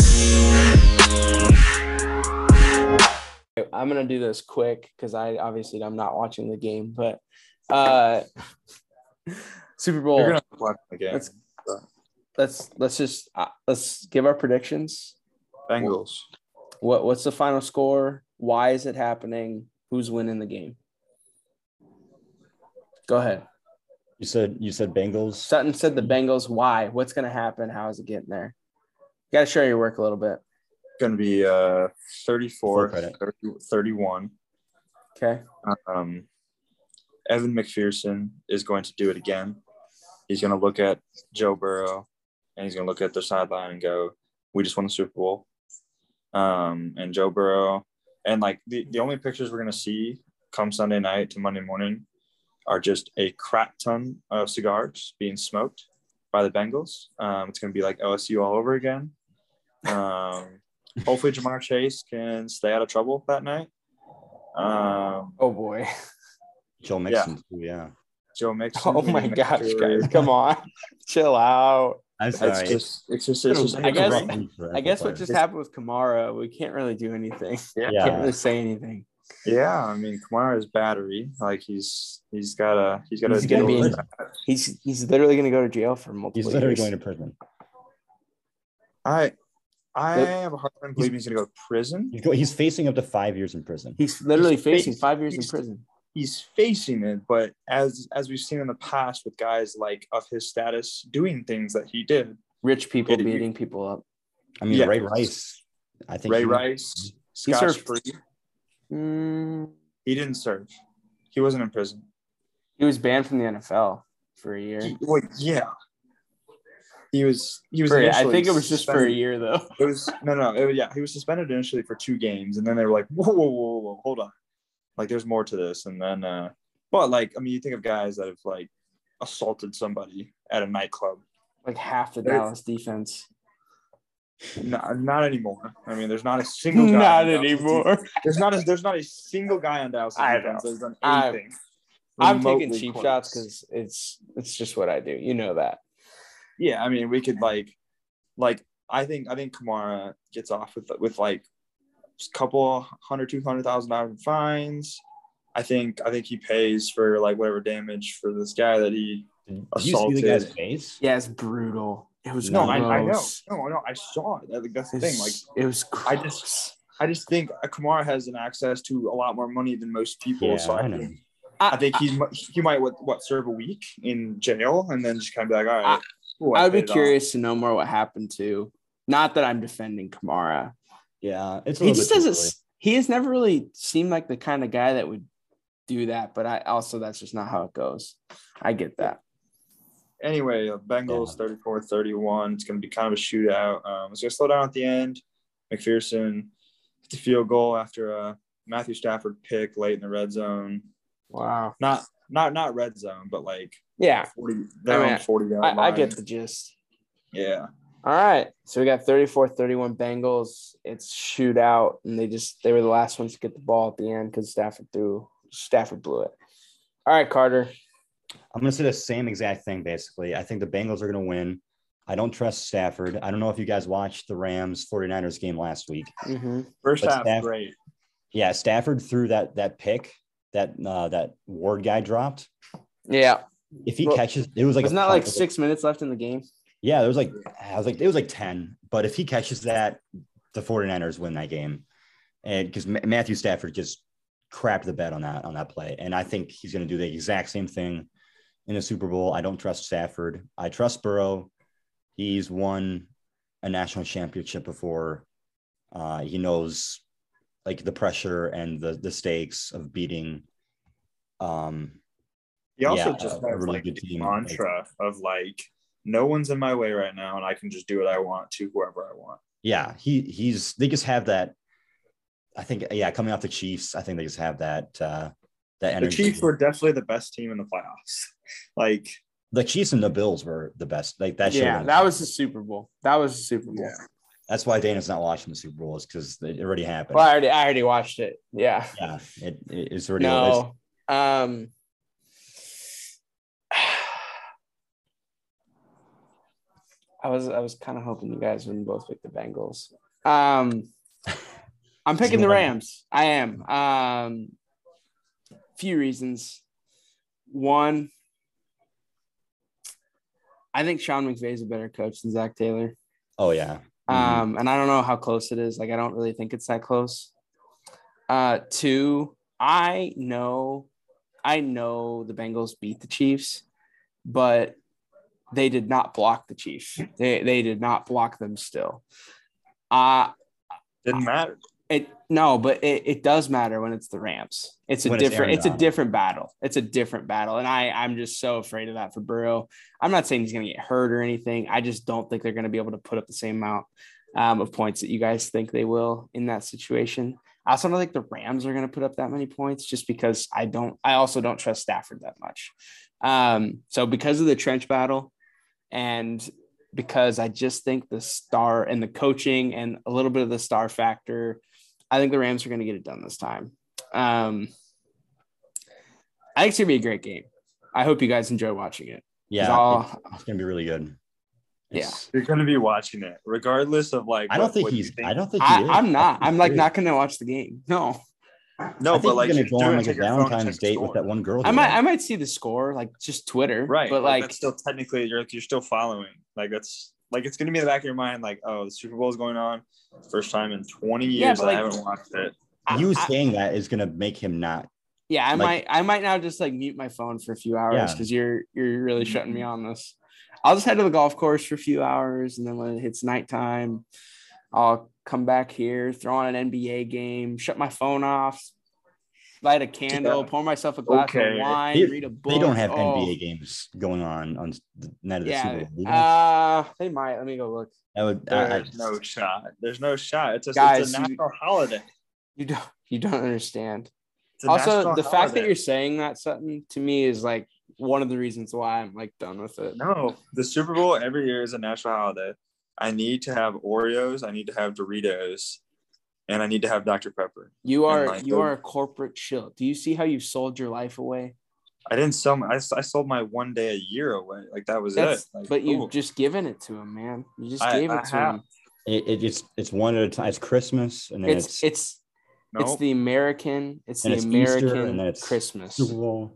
I'm going to do this quick because I obviously I'm not watching the game, but uh, Super Bowl. you're gonna watch the game. Let's, let's, let's just, uh, let's give our predictions. Bengals. What What's the final score? Why is it happening? Who's winning the game? Go ahead. You said you said Bengals. Sutton said the Bengals. Why? What's going to happen? How is it getting there? You got to share your work a little bit. Going to be uh thirty-four, Full credit. thirty, thirty-one. Okay. Um, Evan McPherson is going to do it again. He's going to look at Joe Burrow and he's going to look at the sideline and go, we just won the Super Bowl. Um, and Joe Burrow, and like the, the only pictures we're going to see come Sunday night to Monday morning are just a crap ton of cigars being smoked by the Bengals. Um, it's going to be like L S U all over again. Um, hopefully Jamar Chase can stay out of trouble that night. Um, Oh, boy. Joe Mixon, too, yeah. Joe Mixon. Oh, we my didn't gosh, make sure- guys. Come on. Chill out. I'm It's sorry. just, it's just, it's just. I guess- Rough week for I guess what Apple just players. happened with Kamara, we can't really do anything. Yeah. Yeah. Can't really say anything. Yeah, I mean, Kamara's battery, like he's he's got a he's got He's a gonna be deal in- with that. He's he's literally going to go to jail for multiple He's literally years. going to prison. I I Yep. have a hard time believing he's gonna go to prison. He's, go, he's facing up to five years in prison. He's literally He's facing face- five years in he's- prison. He's facing it, but as as we've seen in the past with guys like of his status doing things that he did, Rich people Yeah, you- beating people up. I mean, Yeah. Ray Rice. I think Ray he- Rice, He Scott served- Free, Mm, he didn't serve. He wasn't in prison. he was banned from the N F L for a year. He, well, yeah, he was. He was. For- I initially think it was just for a suspended. year, though. It was no, no. It, yeah, he was suspended initially for two games, and then they were like, "Whoa, whoa, whoa, whoa, hold on! Like, there's more to this." And then, uh, but like, I mean, you think of guys that have like assaulted somebody at a nightclub. Like half the There's- Dallas defense. Not, not anymore. I mean, there's not a single guy. Not on Dallas anymore. defense- There's not a there's not a single guy on Dallas I defense know. that's done I'm- anything. I'm taking remotely cheap close. shots because it's it's just what I do. You know that. Yeah, I mean, we could like, like I think I think Kamara gets off with with like a couple hundred, two hundred thousand dollars in fines. I think I think he pays for like whatever damage for this guy that he. Did you see the guy's assaulted. face? Yeah, it's brutal. It was No, I, I know. gross. No, no, I saw it. I think that's the thing. Like, It's- it was I gross. just- I just think Kamara has an access to a lot more money than most people. Yeah, so I, I know. think I think he he might what, what serve a week in jail and then just kind of be like, all right. cool, I would be paid it off. curious to know more what happened to. Not that I'm defending Kamara. Yeah, it's a He little just bit too doesn't. early. He has never really seemed like the kind of guy that would do that. But I also that's just not how it goes. I get that. Anyway, uh, Bengals Yeah. thirty-four thirty-one. It's going to be kind of a shootout. Um, it's going to slow down at the end. McPherson hit the field goal after a Matthew Stafford pick late in the red zone. Wow. Not not not red zone, but like Yeah, forty. They're I mean, on forty yard line. I, I get the gist. Yeah. All right. So we got thirty-four thirty-one Bengals. It's shootout, and they just they were the last ones to get the ball at the end because Stafford threw Stafford blew it. All right, Carter. I'm going to say the same exact thing, basically. I think the Bengals are going to win. I don't trust Stafford. I don't know if you guys watched the Rams 49ers game last week. Mm-hmm. First But half, Staff- great. Yeah, Stafford threw that that pick that uh, that Ward guy dropped. Yeah. If he Well, catches, it was like Wasn't a that punt. like six minutes left in the game? Yeah, there was like I was like it was like ten. But if he catches that, the 49ers win that game, and because Matthew Stafford just crapped the bed on that on that play, and I think he's going to do the exact same thing in the Super Bowl. I don't trust Stafford. I trust Burrow. He's won a national championship before. Uh, he knows like the pressure and the the stakes of beating. Um, He also yeah, just a has really like good the team. mantra of like, no one's in my way right now, and I can just do what I want to whoever I want. Yeah, he he's they just have that. I think yeah, coming off the Chiefs, I think they just have that uh, that The energy. Chiefs were definitely the best team in the playoffs. Like The Chiefs and the Bills were the best. Like that. should've Yeah, been- that was the Super Bowl. That was the Super Bowl. Yeah. That's why Dana's not watching the Super Bowl is because it already happened. Well, I already, I already watched it. Yeah. Yeah, it, it's already. No. Um. I was I was kind of hoping you guys wouldn't both pick the Bengals. Um, I'm picking the Rams. I am. Um, few reasons. One, I think Sean McVay is a better coach than Zach Taylor. Oh yeah. Mhm. Um, and I don't know how close it is. Like, I don't really think it's that close. Uh, two, I know, I know the Bengals beat the Chiefs, but they did not block the Chiefs. They they did not block them still. Uh didn't matter. it no, but it, it does matter when it's the Rams. It's a When it's different, Aaron it's, a Donald. different battle. It's a different battle. And I, I'm just so afraid of that for Burrow. I'm not saying he's gonna get hurt or anything. I just don't think they're gonna be able to put up the same amount um, of points that you guys think they will in that situation. I also don't think the Rams are going to put up that many points just because I don't, I also don't trust Stafford that much. Um, so because of the trench battle and because I just think the star and the coaching and a little bit of the star factor, I think the Rams are going to get it done this time. Um, I think it's going to be a great game. I hope you guys enjoy watching it. Yeah, I'll- it's, it's gonna be really good. It's- You're gonna be watching it, regardless of like. I don't what- think what you he's. I don't think he I, is. I'm not. I'm like Serious. not going to watch the game. No, No, I think but like he's you're gonna go on doing- like a take your phone and Valentine's check the date with score. that one girl. I he might. liked. I might see the score, like just Twitter, Right, But like, like, that's still technically you're you're still following. Like that's like it's gonna be in the back of your mind. Like, oh, the Super Bowl is going on. First time in twenty Yeah, years but, that I like- haven't watched it. I- you I- saying that is gonna make him not. yeah, I like- might. I might now just like mute my phone for a few hours Yeah. because you're you're really shutting me on this. I'll just head to the golf course for a few hours, and then when it hits nighttime, I'll come back here, throw on an N B A game, shut my phone off, light a candle, Yeah. pour myself a glass Okay. of wine, They, read a book. they don't have Oh, N B A games going on on the night of the Yeah, Super Bowl. do they? uh, they might. Let me go look. that would. I, I, There's no shot. There's no shot. It's a, Guys, it's a you- national holiday. You don't. You don't understand. It's a Also, national the fact that holiday. you're saying that, Sutton, to me is like one of the reasons why I'm like done with it. No, the Super Bowl every year is a national holiday. I need to have Oreos. I need to have Doritos, and I need to have Doctor Pepper. You are And, like, you the- are a corporate shill. Do you see how you've sold your life away? I didn't sell my. I, I sold my one day a year away. Like that was That's, it. Like, but you've cool. just given it to him, man. You just I- gave it I to have. him. it, it, it's it's one at a time. It's Christmas and then It's it's, it's Nope. it's the American. It's and the it's Easter, American and then it's Christmas. Super Bowl.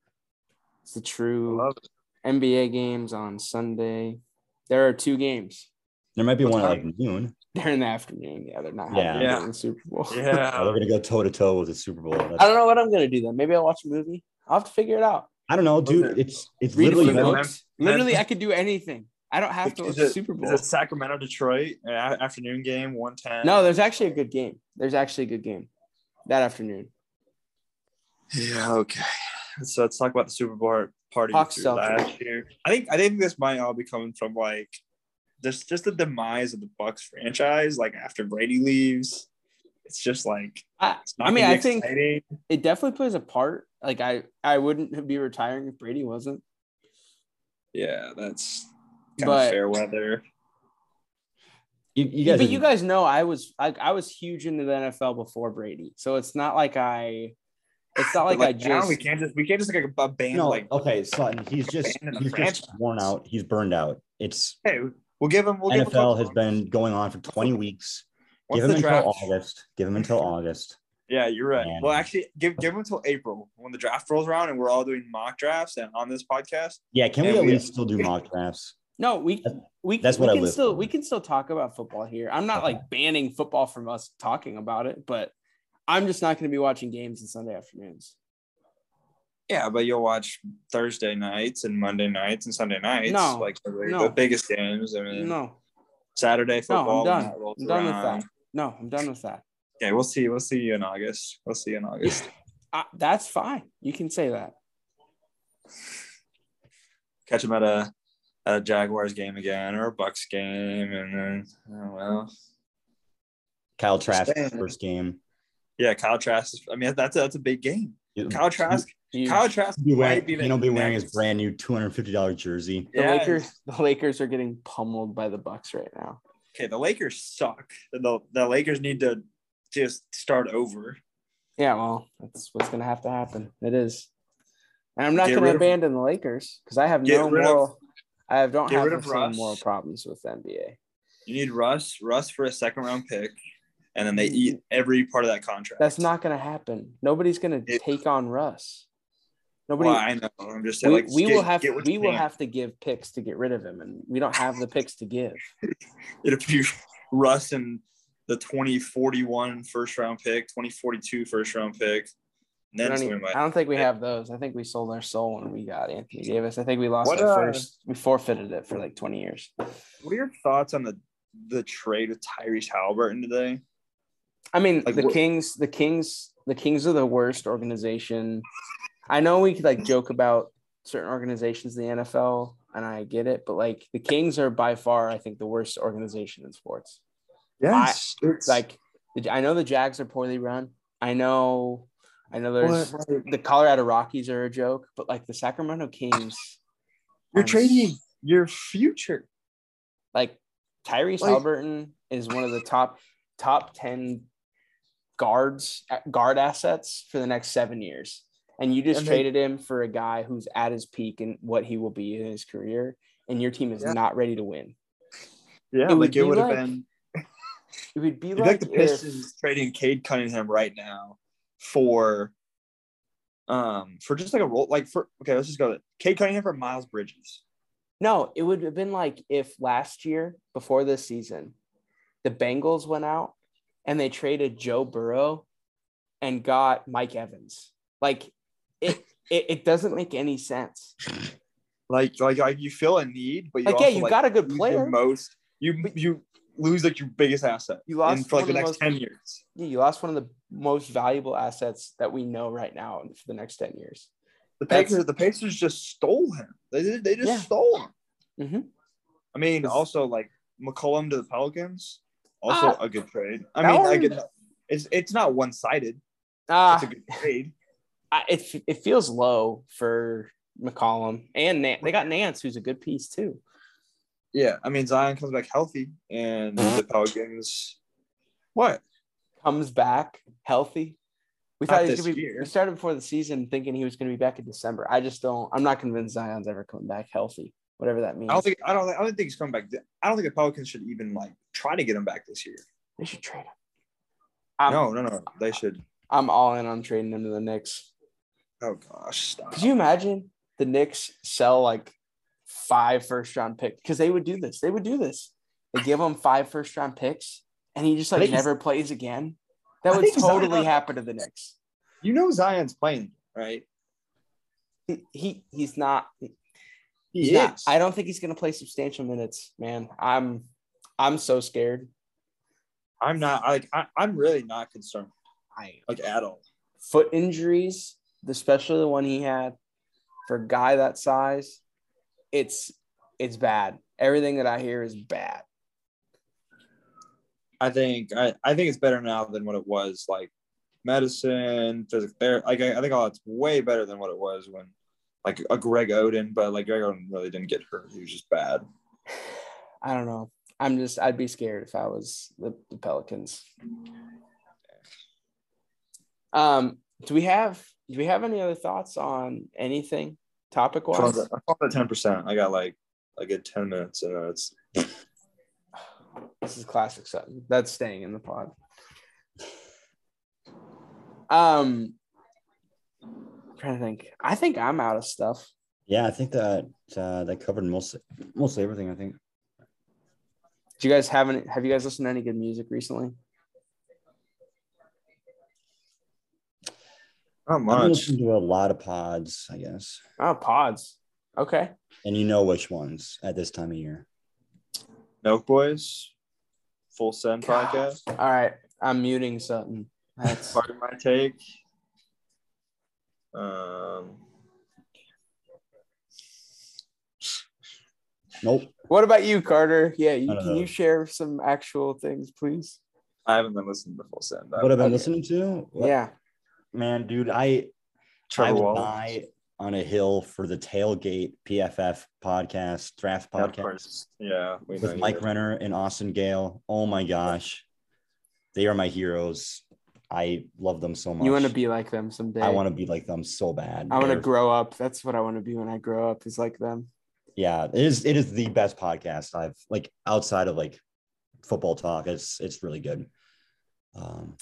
It's the I true love it. N B A games on Sunday. There are two games. There might be What one at time? like noon. They're in the afternoon. Yeah, they're not Yeah. having Yeah. the Super Bowl. Oh, Yeah. they're gonna go toe to toe with the Super Bowl. That's- I don't know what I'm gonna do then. Maybe I'll watch a movie. I'll have to figure it out. I don't know, dude. Okay. It's it's Read a literally few Mem- books. Mem- Literally, Mem- I could do anything. I don't have to watch Is the it- Super Bowl. Is it Sacramento Detroit uh, afternoon game one ten? No, there's actually a good game. There's actually a good game that afternoon. Yeah. Okay. So let's talk about the Super Bowl party Hawks through Celtics. last year. I think I think this might all be coming from like just just the demise of the Bucks franchise. Like after Brady leaves, it's just like I, it's not I mean, gonna be I think exciting. it definitely plays a part. Like I, I wouldn't be retiring if Brady wasn't. Yeah, that's kind But- of fair weather. You, you guys, but you guys know I was I, I was huge into the N F L before Brady, so it's not like I, it's not like, like I now just we can't just we can't just like a, a band no, like okay, Sutton. He's just abandon a he's franchise. just worn out. He's burned out. It's Hey, we'll give him. We'll give him a N F L couple has been going on for twenty weeks. Once Give him the until draft- August. Give him until August. Yeah, you're right. Man. Well, actually, give give him until April when the draft rolls around and we're all doing mock drafts and on this podcast. Yeah, can And we at we- least still do mock drafts? no we we That's we what I can live still for. we can still talk about football here. I'm not Okay. like banning football from us talking about it, but I'm just not going to be watching games on Sunday afternoons. Yeah, but you'll watch Thursday nights and Monday nights and Sunday nights. No, like the, no. the biggest games. I mean, No, Saturday no, football. I'm when done. that rolls I'm done with around. that. No, I'm done with that. Okay, we'll see. We'll see you in August. We'll see you in August. Uh, that's fine. You can say that. Catch him at a at a Jaguars game again or a Bucks game, and then oh well. Kyle Trask saying. first game. Yeah, Kyle Trask. Is, I mean, that's a, that's a big game. Kyle Trask. You- Kyle Trask Be wearing, might be the he'll be wearing his next- brand new two hundred fifty dollars jersey. the Yeah. Lakers, the Lakers are getting pummeled by the Bucks right now. Okay, the Lakers suck. The the Lakers need to just start over. Yeah, well, that's what's going to have to happen. It is, and I'm not Get going to rid of- abandon the Lakers because I have Get no rid of- moral. I have, don't get have rid the of same Russ. moral problems with the N B A. You need Russ, Russ for a second round pick, and then they eat every part of that contract. That's not going to happen. Nobody's going to It- take on Russ. Nobody. Well, I know. I'm just saying, we like we get- will have get what we you will can. have to give picks to get rid of him, and we don't have the picks to give. It'll be Russ and the twenty forty-one first round pick, twenty forty-two first round pick. And I then don't, somebody even- might. I don't think we have those. I think we sold our soul when we got Anthony Davis. I think we lost What, our uh, first. We forfeited it for like twenty years. What are your thoughts on the the trade with Tyrese Halliburton today? I mean, Like, the what- Kings, the Kings, the Kings are the worst organization. I know we could like joke about certain organizations in the N F L, and I get it, but like the Kings are by far, I think, the worst organization in sports. Yes, it's Like, the- I know the Jags are poorly run. I know, I know there's What, like, the Colorado Rockies are a joke, but like the Sacramento Kings, you're are trading your future. like Tyrese Like- Halliburton is one of the top top ten guards guard assets for the next seven years. And you just And they- traded him for a guy who's at his peak and what he will be in his career, and your team is Yeah. not ready to win. Yeah, It would like it be would have like- been. It would be It'd be like, like the if, Pistons trading Cade Cunningham right now for, um, for just like a role. Like for okay, let's just go. Cade Cunningham for Miles Bridges. no, it would have been like if last year before this season, the Bengals went out and they traded Joe Burrow and got Mike Evans. Like it, it, it doesn't make any sense. Like like like you feel a need, but you Like, yeah, also, you like, got a good lose player. your most you you lose like your biggest asset. You lost in, for like one the of the next most- ten years. Yeah, you lost one of the most valuable assets that we know right now for the next ten years. The That's- Pacers the Pacers just stole him. They did they just Yeah. stole him. Mm-hmm. I mean, It's- also like McCollum to the Pelicans, also Ah, a good trade. I that mean, one- I get it's it's not one sided. Uh, It's a good trade. I, it, it feels low for McCollum and Nance. They got Nance, who's a good piece too. Yeah, I mean Zion comes back healthy, and the Pelicans. What? Comes back healthy. We Not thought he was this gonna be. year. We started before the season thinking he was going to be back in December. I just don't. I'm not convinced Zion's ever coming back healthy, whatever that means. I don't think I don't I don't think he's coming back. I don't think the Pelicans should even like try to get him back this year. they should trade him. I'm, no, no, no. They should. I'm all in on trading him to the Knicks. Oh gosh, stop. Could you imagine the Knicks sell like five first round picks? Because they would do this. They would do this. They give him five first round picks, and he just I like think he's- never plays again. That I would think totally Zion- happen to the Knicks. You know Zion's playing, right? He, he he's not. He He's is. not. I don't think he's going to play substantial minutes, man. I'm I'm so scared. I'm not. Like I, I'm really not concerned, I like at all. foot injuries, especially the one he had, for a guy that size, it's it's bad. Everything that I hear is bad. I think I, I think it's better now than what it was. Like medicine, physical therapy. Like I, I think all that's way better than what it was when, like a Greg Oden. But like Greg Oden really didn't get hurt. He was just bad. I don't know. I'm just I'd be scared if I was the, the Pelicans. Um, do we have do we have any other thoughts on anything topic wise? I'm on the ten percent. I got like a good ten minutes, and then it's This is classic Sutton. That's staying in the pod. Um, I'm trying to think. I think I'm out of stuff. Yeah, I think that uh, that covered most mostly everything. I think. Do you guys have any? Have you guys listened to any good music recently? not I've been much. listening to a lot of pods, I guess, Oh, pods. Okay. and you know which ones at this time of year. Milk Boys, Full Send God. podcast. All right. I'm muting Sutton. That's Part of my take. Um, Nope. What about you, Carter? Yeah, you, I don't can know. you share some actual things, please? I haven't been listening to Full Send. What I've been Okay. listening to? What- Yeah. man, dude, I I Trevor would Wallace. die on a hill for the Tailgate P F F podcast, draft Yeah, of podcast course. Yeah, we know with you Mike did. Renner and Austin Gale. Oh my gosh, they are my heroes. I love them so much. You want to be like them someday. I want to be like them so bad. I want to They're- grow up. That's what I want to be when I grow up, is like them. Yeah, it is. It is the best podcast I've like outside of like football talk. It's it's really good. Um,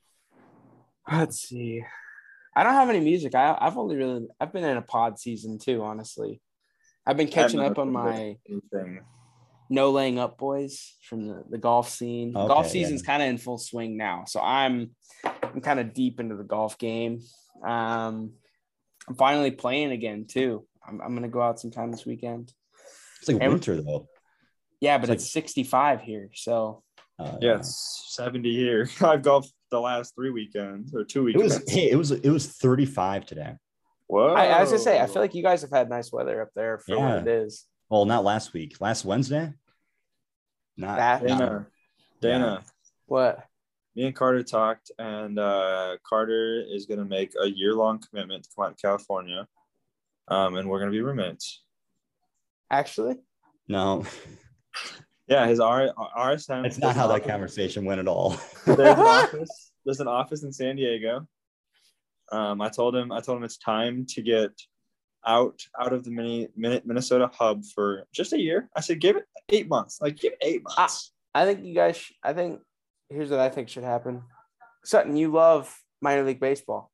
Let's see. I don't have any music. I, I've only really I've been in a pod season too, honestly. I've been catching I up on haven't my listened to anything. no laying up boys from the, the golf scene. Okay, golf yeah. season's kind of in full swing now. So I'm I'm kind of deep into the golf game. Um I'm finally playing again too. I'm I'm gonna go out sometime this weekend. it's like And- winter though. Yeah, but It's it's, sixty-five here. So Uh, Yeah, it's seventy here. I've golfed the last three weekends or two It was weekends. hey, it was it was thirty-five today. Whoa. I, I was gonna say, I feel like you guys have had nice weather up there for Yeah. what it is. Well, not last week. Last Wednesday. Not, That- not- Dana, Dana, What? me and Carter talked, and uh, Carter is going to make a year-long commitment to come out to California, um, and we're going to be roommates. Actually? no. Yeah, his R- R S M. That's not how that conversation went at all. There's an office. There's an office in San Diego. Um, I told him. I told him it's time to get out out of the mini, mini Minnesota hub for just a year. I said, give it eight months. Like, give it eight months. I think you guys, sh- I think, here's what I think should happen. Sutton, you love minor league baseball,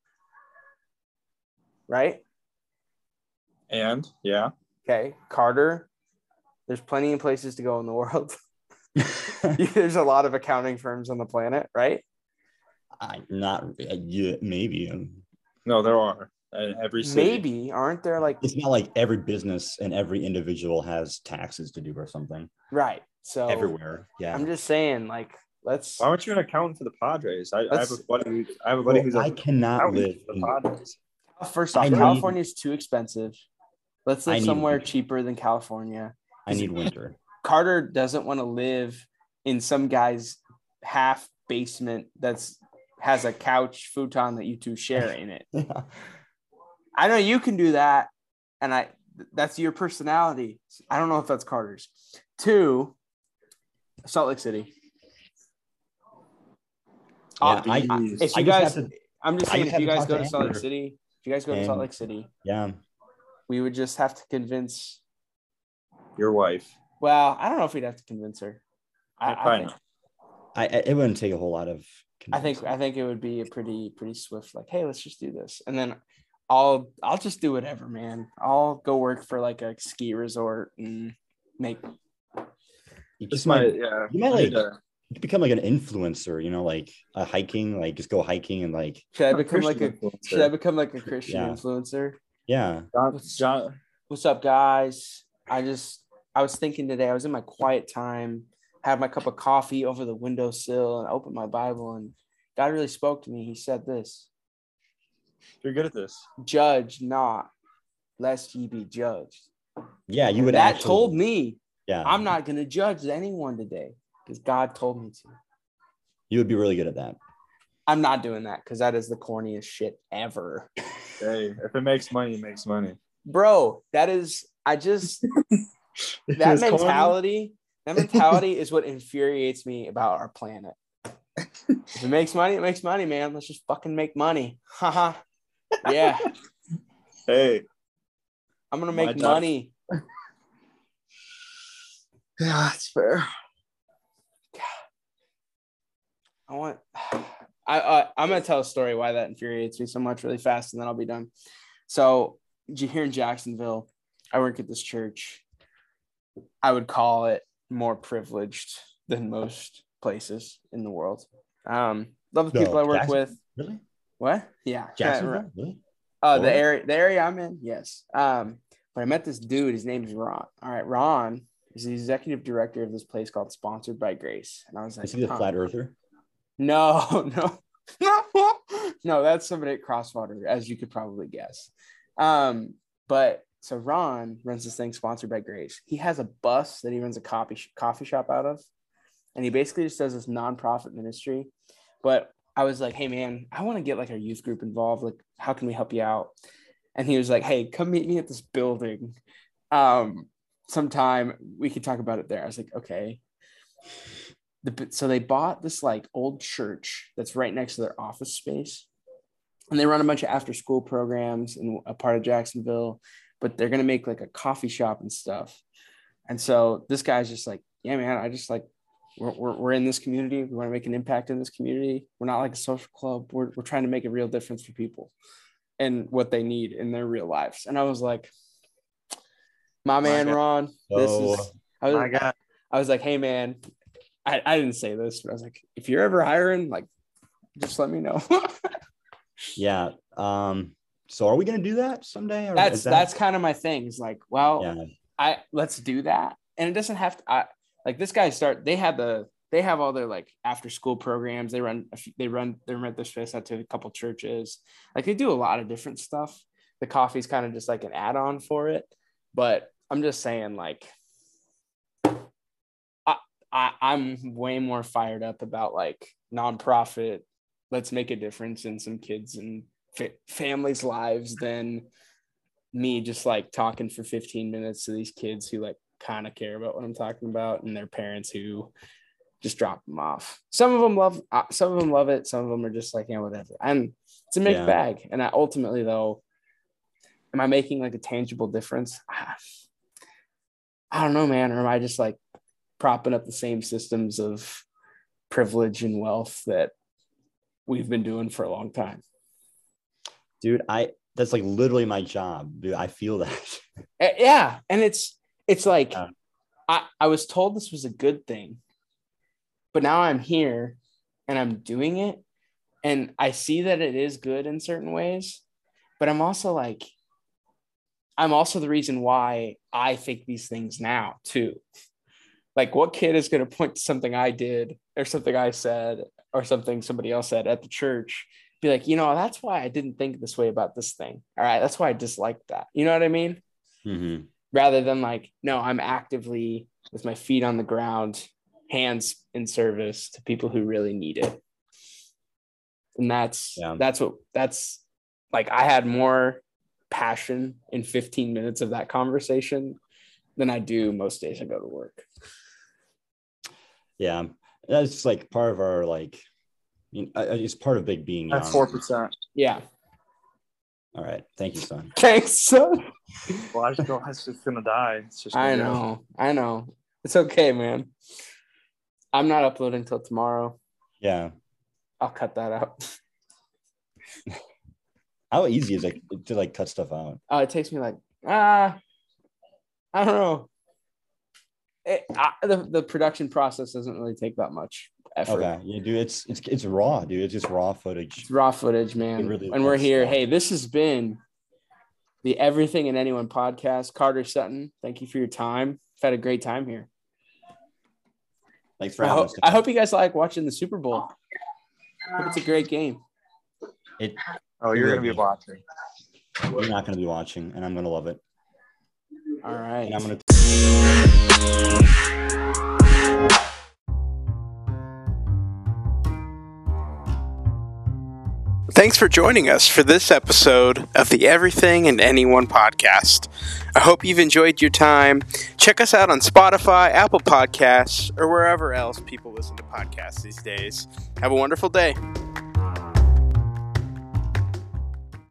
right? And yeah, Okay. Carter, there's plenty of places to go in the world. There's a lot of accounting firms on the planet, right? I not uh, yeah, maybe. um, no, there are in every city. Maybe. Aren't there like, It's not like every business and every individual has taxes to do or something. right. So Everywhere. Yeah. I'm just saying, like, let's, Why aren't you an accountant for the Padres? I, I have Let's- a buddy. Who, I have a buddy Well, who's a I cannot accountant live for in, the Padres. first off, I need- California is too expensive. Let's I live need somewhere winter. cheaper than California. I need winter. Carter doesn't want to live in some guy's half basement that's has a couch futon that you two share in it. I know you can do that, and I that's your personality. I don't know if that's Carter's. Two, Salt Lake City. Yeah, Uh, I- if I you just guys, have to- I'm just I saying, just if you have to guys talk go to to Salt Lake Amber. City, if you guys go to Salt And- Lake City, Yeah. we would just have to convince. Your wife. Well, I don't know if we'd have to convince her. I, I Probably think, not. I I- it wouldn't take a whole lot of I think I think it would be a pretty pretty swift, like, hey, let's just do this, and then I'll I'll just do whatever, man. I'll go work for like a ski resort and make. you This just might might, yeah. you might I like need to- you could become like an influencer, you know, like a hiking, like just go hiking and like Should I a become like a Christian influencer. Should I become like a Christian Yeah. influencer? yeah. John, John, What's up, guys? I just I was thinking today. I was in my quiet time, had my cup of coffee over the windowsill, and I opened my Bible, and God really spoke to me. He said this: you're good at this. "Judge not, lest ye be judged." Yeah, you would that actually, told me yeah, I'm not going to judge anyone today because God told me to. you would be really good at that. I'm not doing that because that is the corniest shit ever. Hey, if it makes money, it makes money. Bro, that is, I just, that It's corny. mentality, That mentality is what infuriates me about our planet. If it makes money, it makes money, man. Let's just fucking make money. Haha. Yeah. Hey, I'm gonna My make job- money. yeah, that's fair. I want. I uh, I'm gonna tell a story why that infuriates me so much really fast, and then I'll be done. So here in Jacksonville, I work at this church. I would call it more privileged than most places in the world. Um, love the No, people I work Jackson- with. Really? What? Yeah. Jacksonville? Really? Uh, the Florida? area, the area I'm in, yes. Um, but I met this dude. His name is Ron. All right, Ron is the executive director of this place called Sponsored by Grace, and I was like, Is he the huh. flat earther? No, no, no, no. That's somebody at Crosswater, as you could probably guess. Um, but so Ron runs this thing Sponsored by Grace. He has a bus that he runs a coffee coffee shop out of, and he basically just does this nonprofit ministry. But I was like, hey man, I want to get like our youth group involved. Like, how can we help you out? And he was like, hey, come meet me at this building. Um, sometime we could talk about it there. I was like, okay. The, so they bought this like old church that's right next to their office space. And they run a bunch of after school programs in a part of Jacksonville, but they're going to make like a coffee shop and stuff. And so this guy's just like, yeah, man, I just like, we're, we're, we're in this community. We want to make an impact in this community. We're not like a social club. We're, we're trying to make a real difference for people and what they need in their real lives. And I was like, my man, God. Ron, this So- is, I was, My God. I was like, hey man, I, I didn't say this, but I was like, if you're ever hiring, like, just let me know. Yeah. Um, so are we gonna do that someday? Or that's is that- that's kind of my thing. Is like, well, yeah. I let's do that, and it doesn't have to. I, like this guy start. They have the they have all their like after school programs. They run a few, they run they rent this space out to a couple churches. Like they do a lot of different stuff. The coffee's kind of just like an add on for it, but I'm just saying like. I, I I'm way more fired up about like nonprofit. Let's make a difference in some kids and fa- families' lives than me just like talking for fifteen minutes to these kids who like kind of care about what I'm talking about and their parents who just drop them off. Some of them love, uh, some of them love it. Some of them are just like, yeah, whatever. And it's a mixed Yeah. bag. And I ultimately though, am I making like a tangible difference? I don't know, man. Or am I just like propping up the same systems of privilege and wealth that we've been doing for a long time? Dude, I that's like literally my job, dude. I feel that. Uh, Yeah. And it's, it's like, Yeah. I, I was told this was a good thing, but now I'm here and I'm doing it. And I see that it is good in certain ways, but I'm also like, I'm also the reason why I think these things now too. Like what kid is going to point to something I did or something I said or something somebody else said at the church, be like, you know, that's why I didn't think this way about this thing. All right. That's why I disliked that. You know what I mean? Mm-hmm. Rather than like, no, I'm actively with my feet on the ground, hands in service to people who really need it. And that's, Yeah. that's what, that's like, I had more passion in fifteen minutes of that conversation than I do most days I go to work. Yeah, that's like part of our like, you know, it's part of big being young. That's four percent. Yeah. All right, thank you, son. Thanks, son. Well, I just feel it's just gonna die. It's just. Gonna I go. know. I know. It's okay, man. I'm not uploading till tomorrow. Yeah, I'll cut that out. how easy is it to like cut stuff out? Oh, it takes me like, ah, I don't know. It, I, the, the production process doesn't really take that much effort. Okay, yeah, dude, it's it's it's raw, dude. It's just raw footage. It's raw footage, man. It really and we're looks here. raw. Hey, this has been the Everything and Anyone podcast. Carter Sutton, thank you for your time. I've had a great time here. Thanks for I, having ho- us. I hope you guys like watching the Super Bowl. I hope it's a great game. It, Oh, you're gonna be watching. you're not going to be watching, and I'm going to love it. All right. And I'm going to. Thanks for joining us for this episode of the Everything and Anyone podcast. I hope you've enjoyed your time. Check us out on Spotify, Apple Podcasts, or wherever else people listen to podcasts these days. Have a wonderful day.